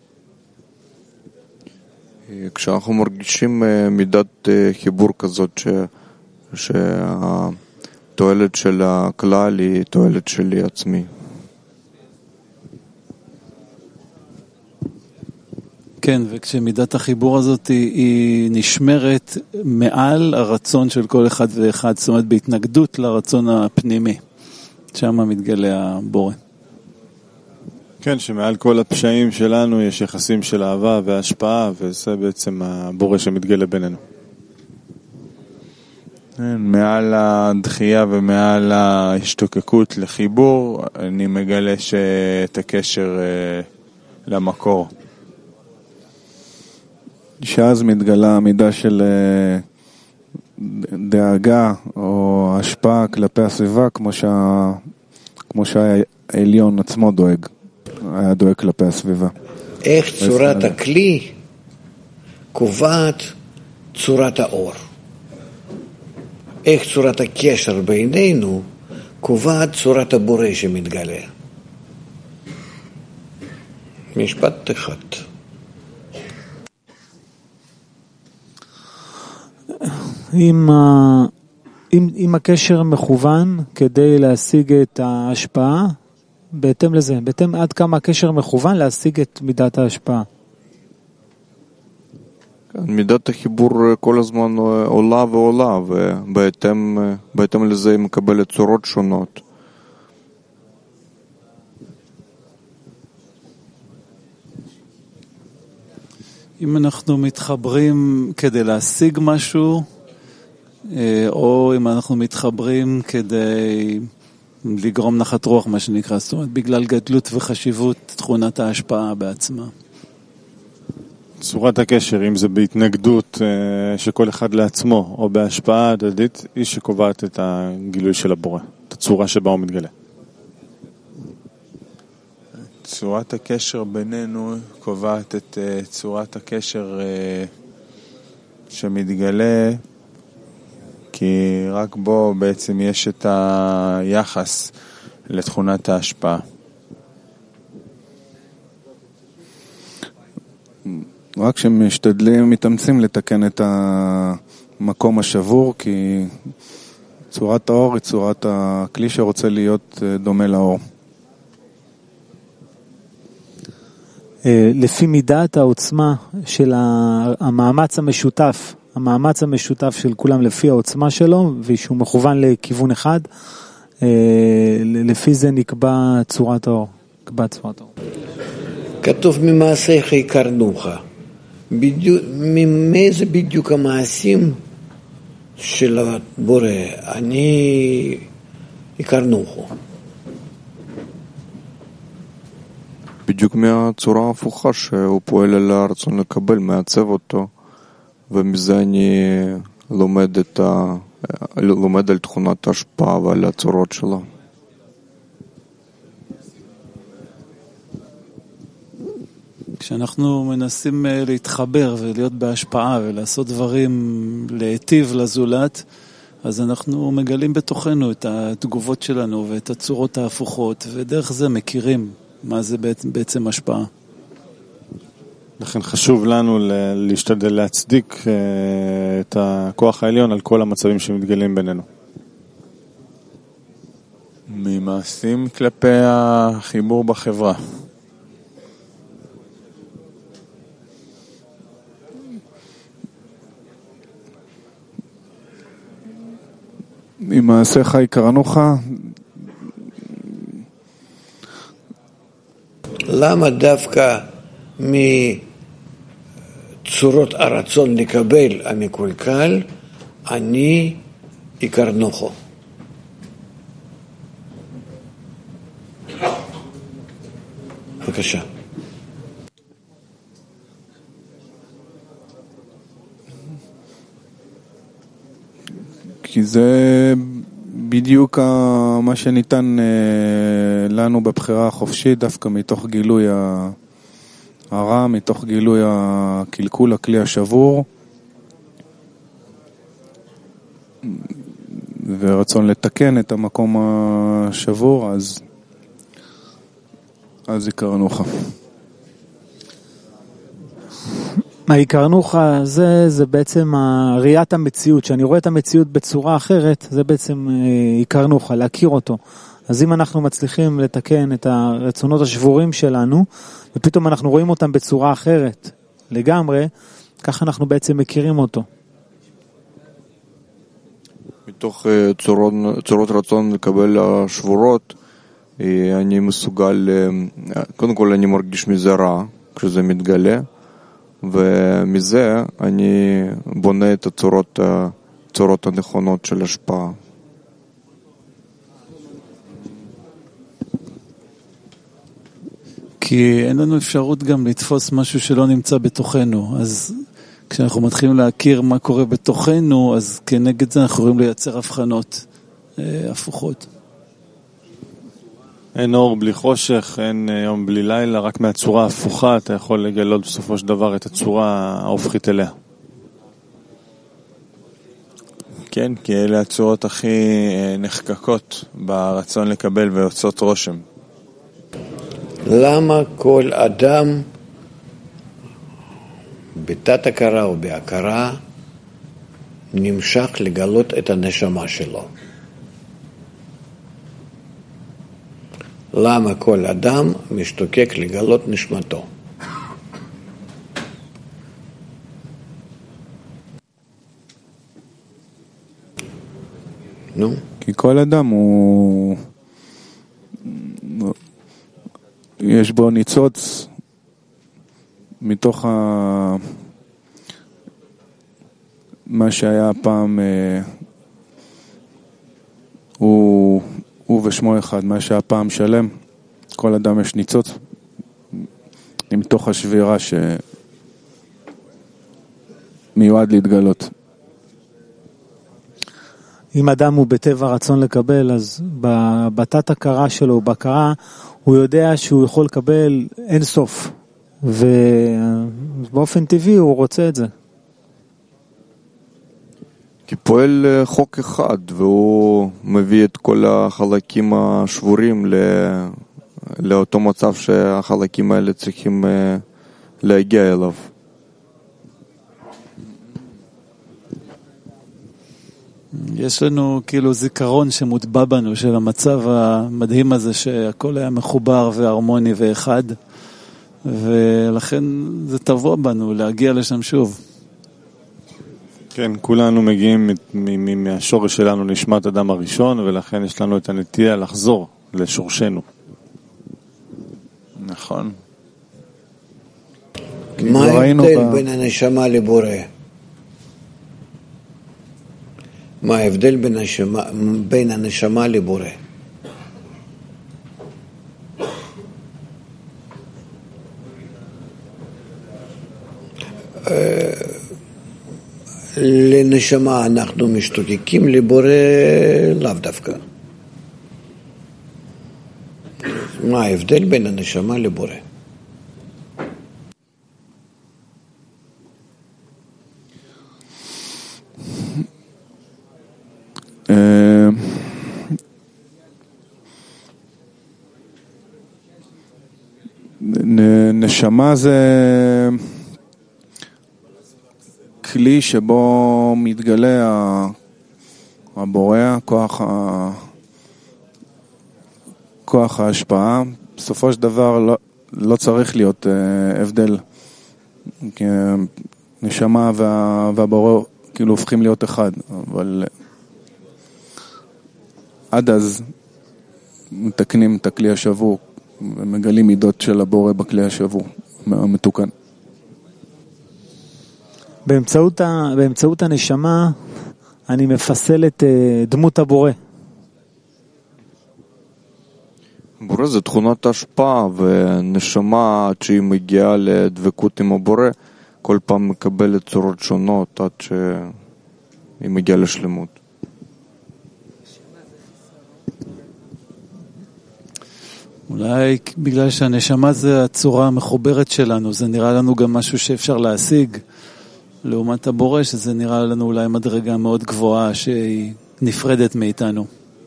כשאנחנו מרגישים מידת חיבור כזאת שהתועלת של הכלל היא תועלת שלי עצמי. כן, וכשמידת החיבור הזאת היא נשמרת מעל הרצון של כל אחד ואחד, זאת אומרת בהתנגדות לרצון הפנימי, שם מתגלה הבורא. כן, שמעל כל הפשעים שלנו יש יחסים של אהבה והשפעה, וזה בעצם הבורא שמתגלה בינינו. מעל הדחייה ומעל ההשתוקקות לחיבור, אני מגלה את הקשר למקור. שאז מתגלה המידה של דאגה או השפעה כלפי הסביבה, כמו שהעליון עצמו דואג, היה דואג כלפי הסביבה. איך צורת הכלי קובעת צורת האור. איך צורת הקשר בינינו קובעת צורת הבורא שמתגלה. משפט אחד. אם הקשר מכוון כדי להשיג את ההשפעה, בהתאם לזה, בהתאם עד כמה הקשר מכוון להשיג את מידת ההשפעה. מידת החיבור כל הזמן עולה ועולה, ובהתאם לזה היא מקבלת צורות שונות. אם אנחנו מתחברים כדי להשיג משהו, או אם אנחנו מתחברים כדי לגרום נחת רוח, מה שנקרא, זאת אומרת, בגלל גדלות וחשיבות תכונת ההשפעה בעצמה. צורת הקשר, אם זה בהתנגדות שכל אחד לעצמו, או בהשפעה הדדית, היא שקובעת את הגילוי של הבורא, את הצורה שבה הוא מתגלה. צורת הקשר בינינו קובעת את צורת הקשר שמתגלה, כי רק בו בעצם יש את היחס לתכונת ההשפעה. רק שמשתדלים, מתאמצים לתקן את המקום השבור, כי צורת האור היא צורת הכלי שרוצה להיות דומה לאור. לפי מידת העוצמה של המאמץ המשותף של כולם לפי העוצמה שלו, ושהוא מכוון לכיוון אחד, לפי זה נקבע צורת האור. כתוב ממעשיך יקרנוך. מאיזה בדיוק המעשים של הבורא? אני יקרנוך. בדיוק מהצורה ההפוכה שהוא פועל על הרצון לקבל, מעצב אותו, ומזה אני לומד על תכונת ההשפעה ועל הצורות שלה. כשאנחנו מנסים להתחבר ולהיות בהשפעה ולעשות דברים להיטיב לזולת, אז אנחנו מגלים בתוכנו את התגובות שלנו ואת הצורות ההפוכות, ודרך זה מכירים מה זה בעצם השפעה. לכן חשוב לנו להשתדל להצדיק את הכוח העליון על כל המצבים שמתגלים בינינו. ממעשים כלפי החיבור בחברה. עם מעשיך יקרנוך. למה דווקא מצורות הרצון לקבל המקולקל, אני יקרנוכו? בבקשה. כי זה בדיוק מה שניתן לנו בבחירה החופשית, דווקא מתוך גילוי הרע, מתוך גילוי הקלקול, הכלי השבור, ורצון לתקן את המקום השבור, אז יקרנוך. העיקרנוך זה בעצם ראיית המציאות, שאני רואה את המציאות בצורה אחרת, זה בעצם עיקרנוך, להכיר אותו. אז אם אנחנו מצליחים לתקן את הרצונות השבורים שלנו, ופתאום אנחנו רואים אותם בצורה אחרת לגמרי, ככה אנחנו בעצם מכירים אותו. מתוך צורות רצון לקבל שבורות, אני מסוגל, קודם כל אני מרגיש מזה רע, כשזה מתגלה, ומזה אני בונה את הצורות הנכונות של השפעה. כי אין לנו אפשרות גם לתפוס משהו שלא נמצא בתוכנו, אז כשאנחנו מתחילים להכיר מה קורה בתוכנו, אז כנגד זה אנחנו יכולים לייצר הבחנות הפוכות. אין אור בלי חושך, אין יום בלי לילה, רק מהצורה ההפוכה אתה יכול לגלות בסופו של דבר את הצורה ההופכית אליה. כן, כי אלה הצורות הכי נחקקות ברצון לקבל ויוצאות רושם. למה כל אדם בתת הכרה או בהכרה נמשך לגלות את הנשמה שלו? למה כל אדם משתוקק לגלות נשמתו? נו? כי כל אדם יש בו ניצוץ מתוך מה שהיה פעם הוא ושמו אחד, מה שהיה פעם שלם. כל אדם יש ניצוץ מתוך השבירה שמיועד להתגלות. אם אדם הוא בטבע רצון לקבל, אז בתת הכרה שלו, בהכרה, הוא יודע שהוא יכול לקבל אין סוף, ובאופן טבעי הוא רוצה את זה. כי פועל חוק אחד, והוא מביא את כל החלקים השבורים לאותו מצב שהחלקים האלה צריכים להגיע אליו. יש לנו כאילו זיכרון שמוטבע בנו של המצב המדהים הזה שהכל היה מחובר והרמוני ואחד, ולכן זה טבוע בנו להגיע לשם שוב. כן, כולנו מגיעים מהשורש שלנו נשמת אדם הראשון, ולכן יש לנו את הנטייה לחזור לשורשנו. נכון. מה ההבדל בין הנשמה לבורא? מה ההבדל בין הנשמה לבורא? לנשמה אנחנו משתוקקים, לבורא לאו דווקא. מה ההבדל בין הנשמה לבורא? נשמה זה כלי שבו מתגלה הבורא, כוח ההשפעה. בסופו של דבר לא צריך להיות הבדל, כי נשמה והבורא כאילו הופכים להיות אחד, אבל עד אז מתקנים את הכלי השבור ומגלים מידות של הבורא בכלי השבור המתוקן. באמצעות הנשמה אני מפסל את דמות הבורא. בורא זה תכונת השפעה, ונשמה עד שהיא מגיעה לדבקות עם הבורא כל פעם מקבלת צורות שונות עד שהיא מגיעה לשלמות. אולי בגלל שהנשמה זה הצורה המחוברת שלנו, זה נראה לנו גם משהו שאפשר להשיג, לעומת הבורא שזה נראה לנו אולי מדרגה מאוד גבוהה שהיא נפרדת מאיתנו.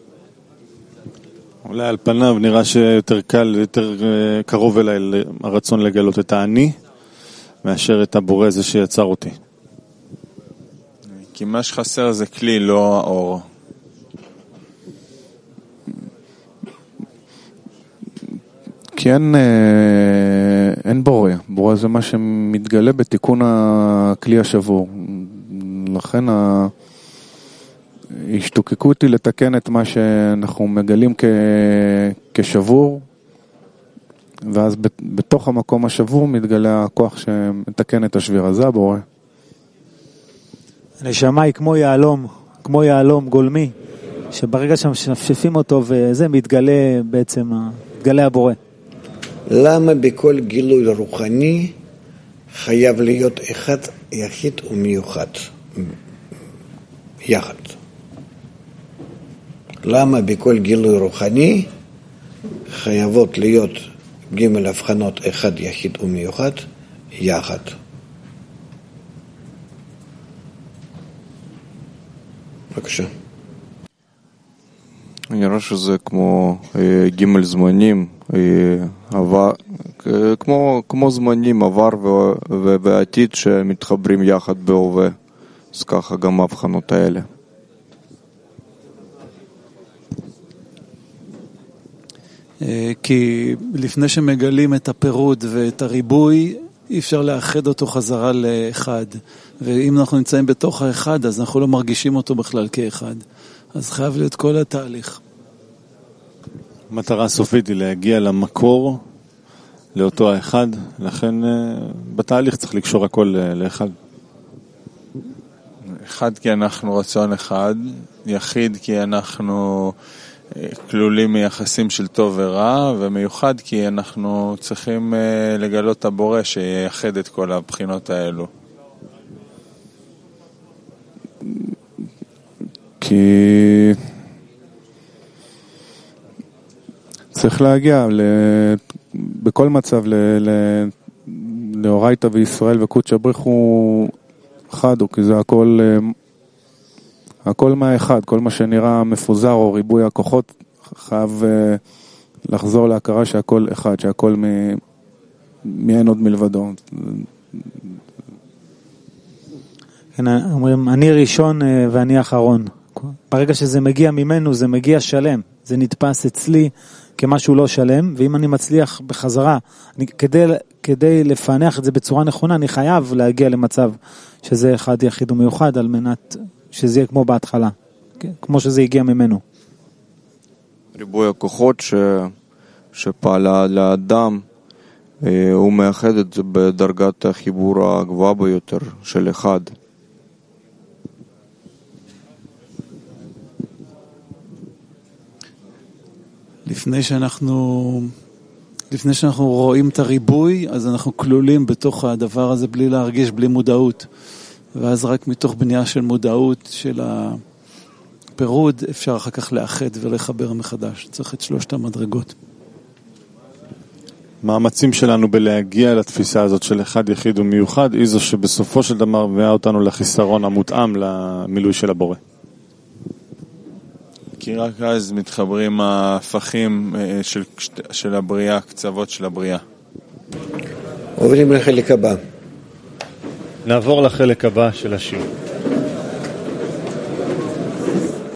אולי על פניו נראה שיותר קל, יותר קרוב אליי הרצון לגלות את האני, מאשר את הבורא זה שיצר אותי. כי מה שחסר זה כלי, לא האור. כי אין בורא. בורא זה מה שמתגלה בתיקון הכלי השבור. לכן ההשתוקקות היא לתקן את מה שאנחנו מגלים כשבור, ואז בתוך המקום השבור מתגלה הכוח שמתקן את השבירה. זה הבורא. הנשמה היא כמו יעלום גולמי, שברגע שמשפשפים אותו וזה מתגלה בעצם, מתגלה הבורא. למה בכל גילוי רוחני חייב להיות אחד יחיד ומיוחד? יחד. למה בכל גילוי רוחני חייבות להיות ג' הבחנות אחד יחיד ומיוחד יחד? בבקשה. נראה שזה כמו ג' זמנים, כמו זמנים עבר ועתיד שמתחברים יחד בהווה. אז ככה גם ההבחנות האלה. כי לפני שמגלים את הפירוד ואת הריבוי, אי אפשר לאחד אותו חזרה לאחד. ואם אנחנו נמצאים בתוך האחד, אז אנחנו לא מרגישים אותו בכלל כאחד. אז חייב להיות כל התהליך. המטרה הסופית היא להגיע למקור, לאותו האחד, לכן בתהליך צריך לקשור הכל לאחד. אחד כי אנחנו רצון אחד, יחיד כי אנחנו כלולים מיחסים של טוב ורע, ומיוחד כי אנחנו צריכים לגלות את הבורא שיחד את כל הבחינות האלו. כי צריך להגיע בכל מצב לאורייתא וישראל וקודשא בריך הוא אחד, כי זה הכל מהאחד, כל מה שנראה מפוזר או ריבוי הכוחות חייב לחזור להכרה שהכל אחד, שהכל מאין עוד מלבדו. אומרים, אני ראשון ואני אחרון. ברגע שזה מגיע ממנו, זה מגיע שלם. זה נתפס אצלי כמשהו לא שלם, ואם אני מצליח בחזרה, כדי לפענח את זה בצורה נכונה, אני חייב להגיע למצב שזה אחד יחיד ומיוחד, על מנת שזה יהיה כמו בהתחלה, כמו שזה הגיע ממנו. ריבוי הכוחות שפעלה לאדם, הוא מאחד את זה בדרגת החיבור הגבוהה ביותר של אחד. לפני שאנחנו רואים את הריבוי, אז אנחנו כלולים בתוך הדבר הזה בלי להרגיש, בלי מודעות. ואז רק מתוך בנייה של מודעות של הפירוד, אפשר אחר כך לאחד ולחבר מחדש. צריך את שלושת המדרגות. מאמצים שלנו בלהגיע לתפיסה הזאת של אחד יחיד ומיוחד, היא זו שבסופו של דבר מביאה אותנו לחיסרון המותאם למילוי של הבורא. כי רק אז מתחברים ההפכים של הבריאה, הקצוות של הבריאה. עוברים לחלק הבא. נעבור לחלק הבא של השיעור.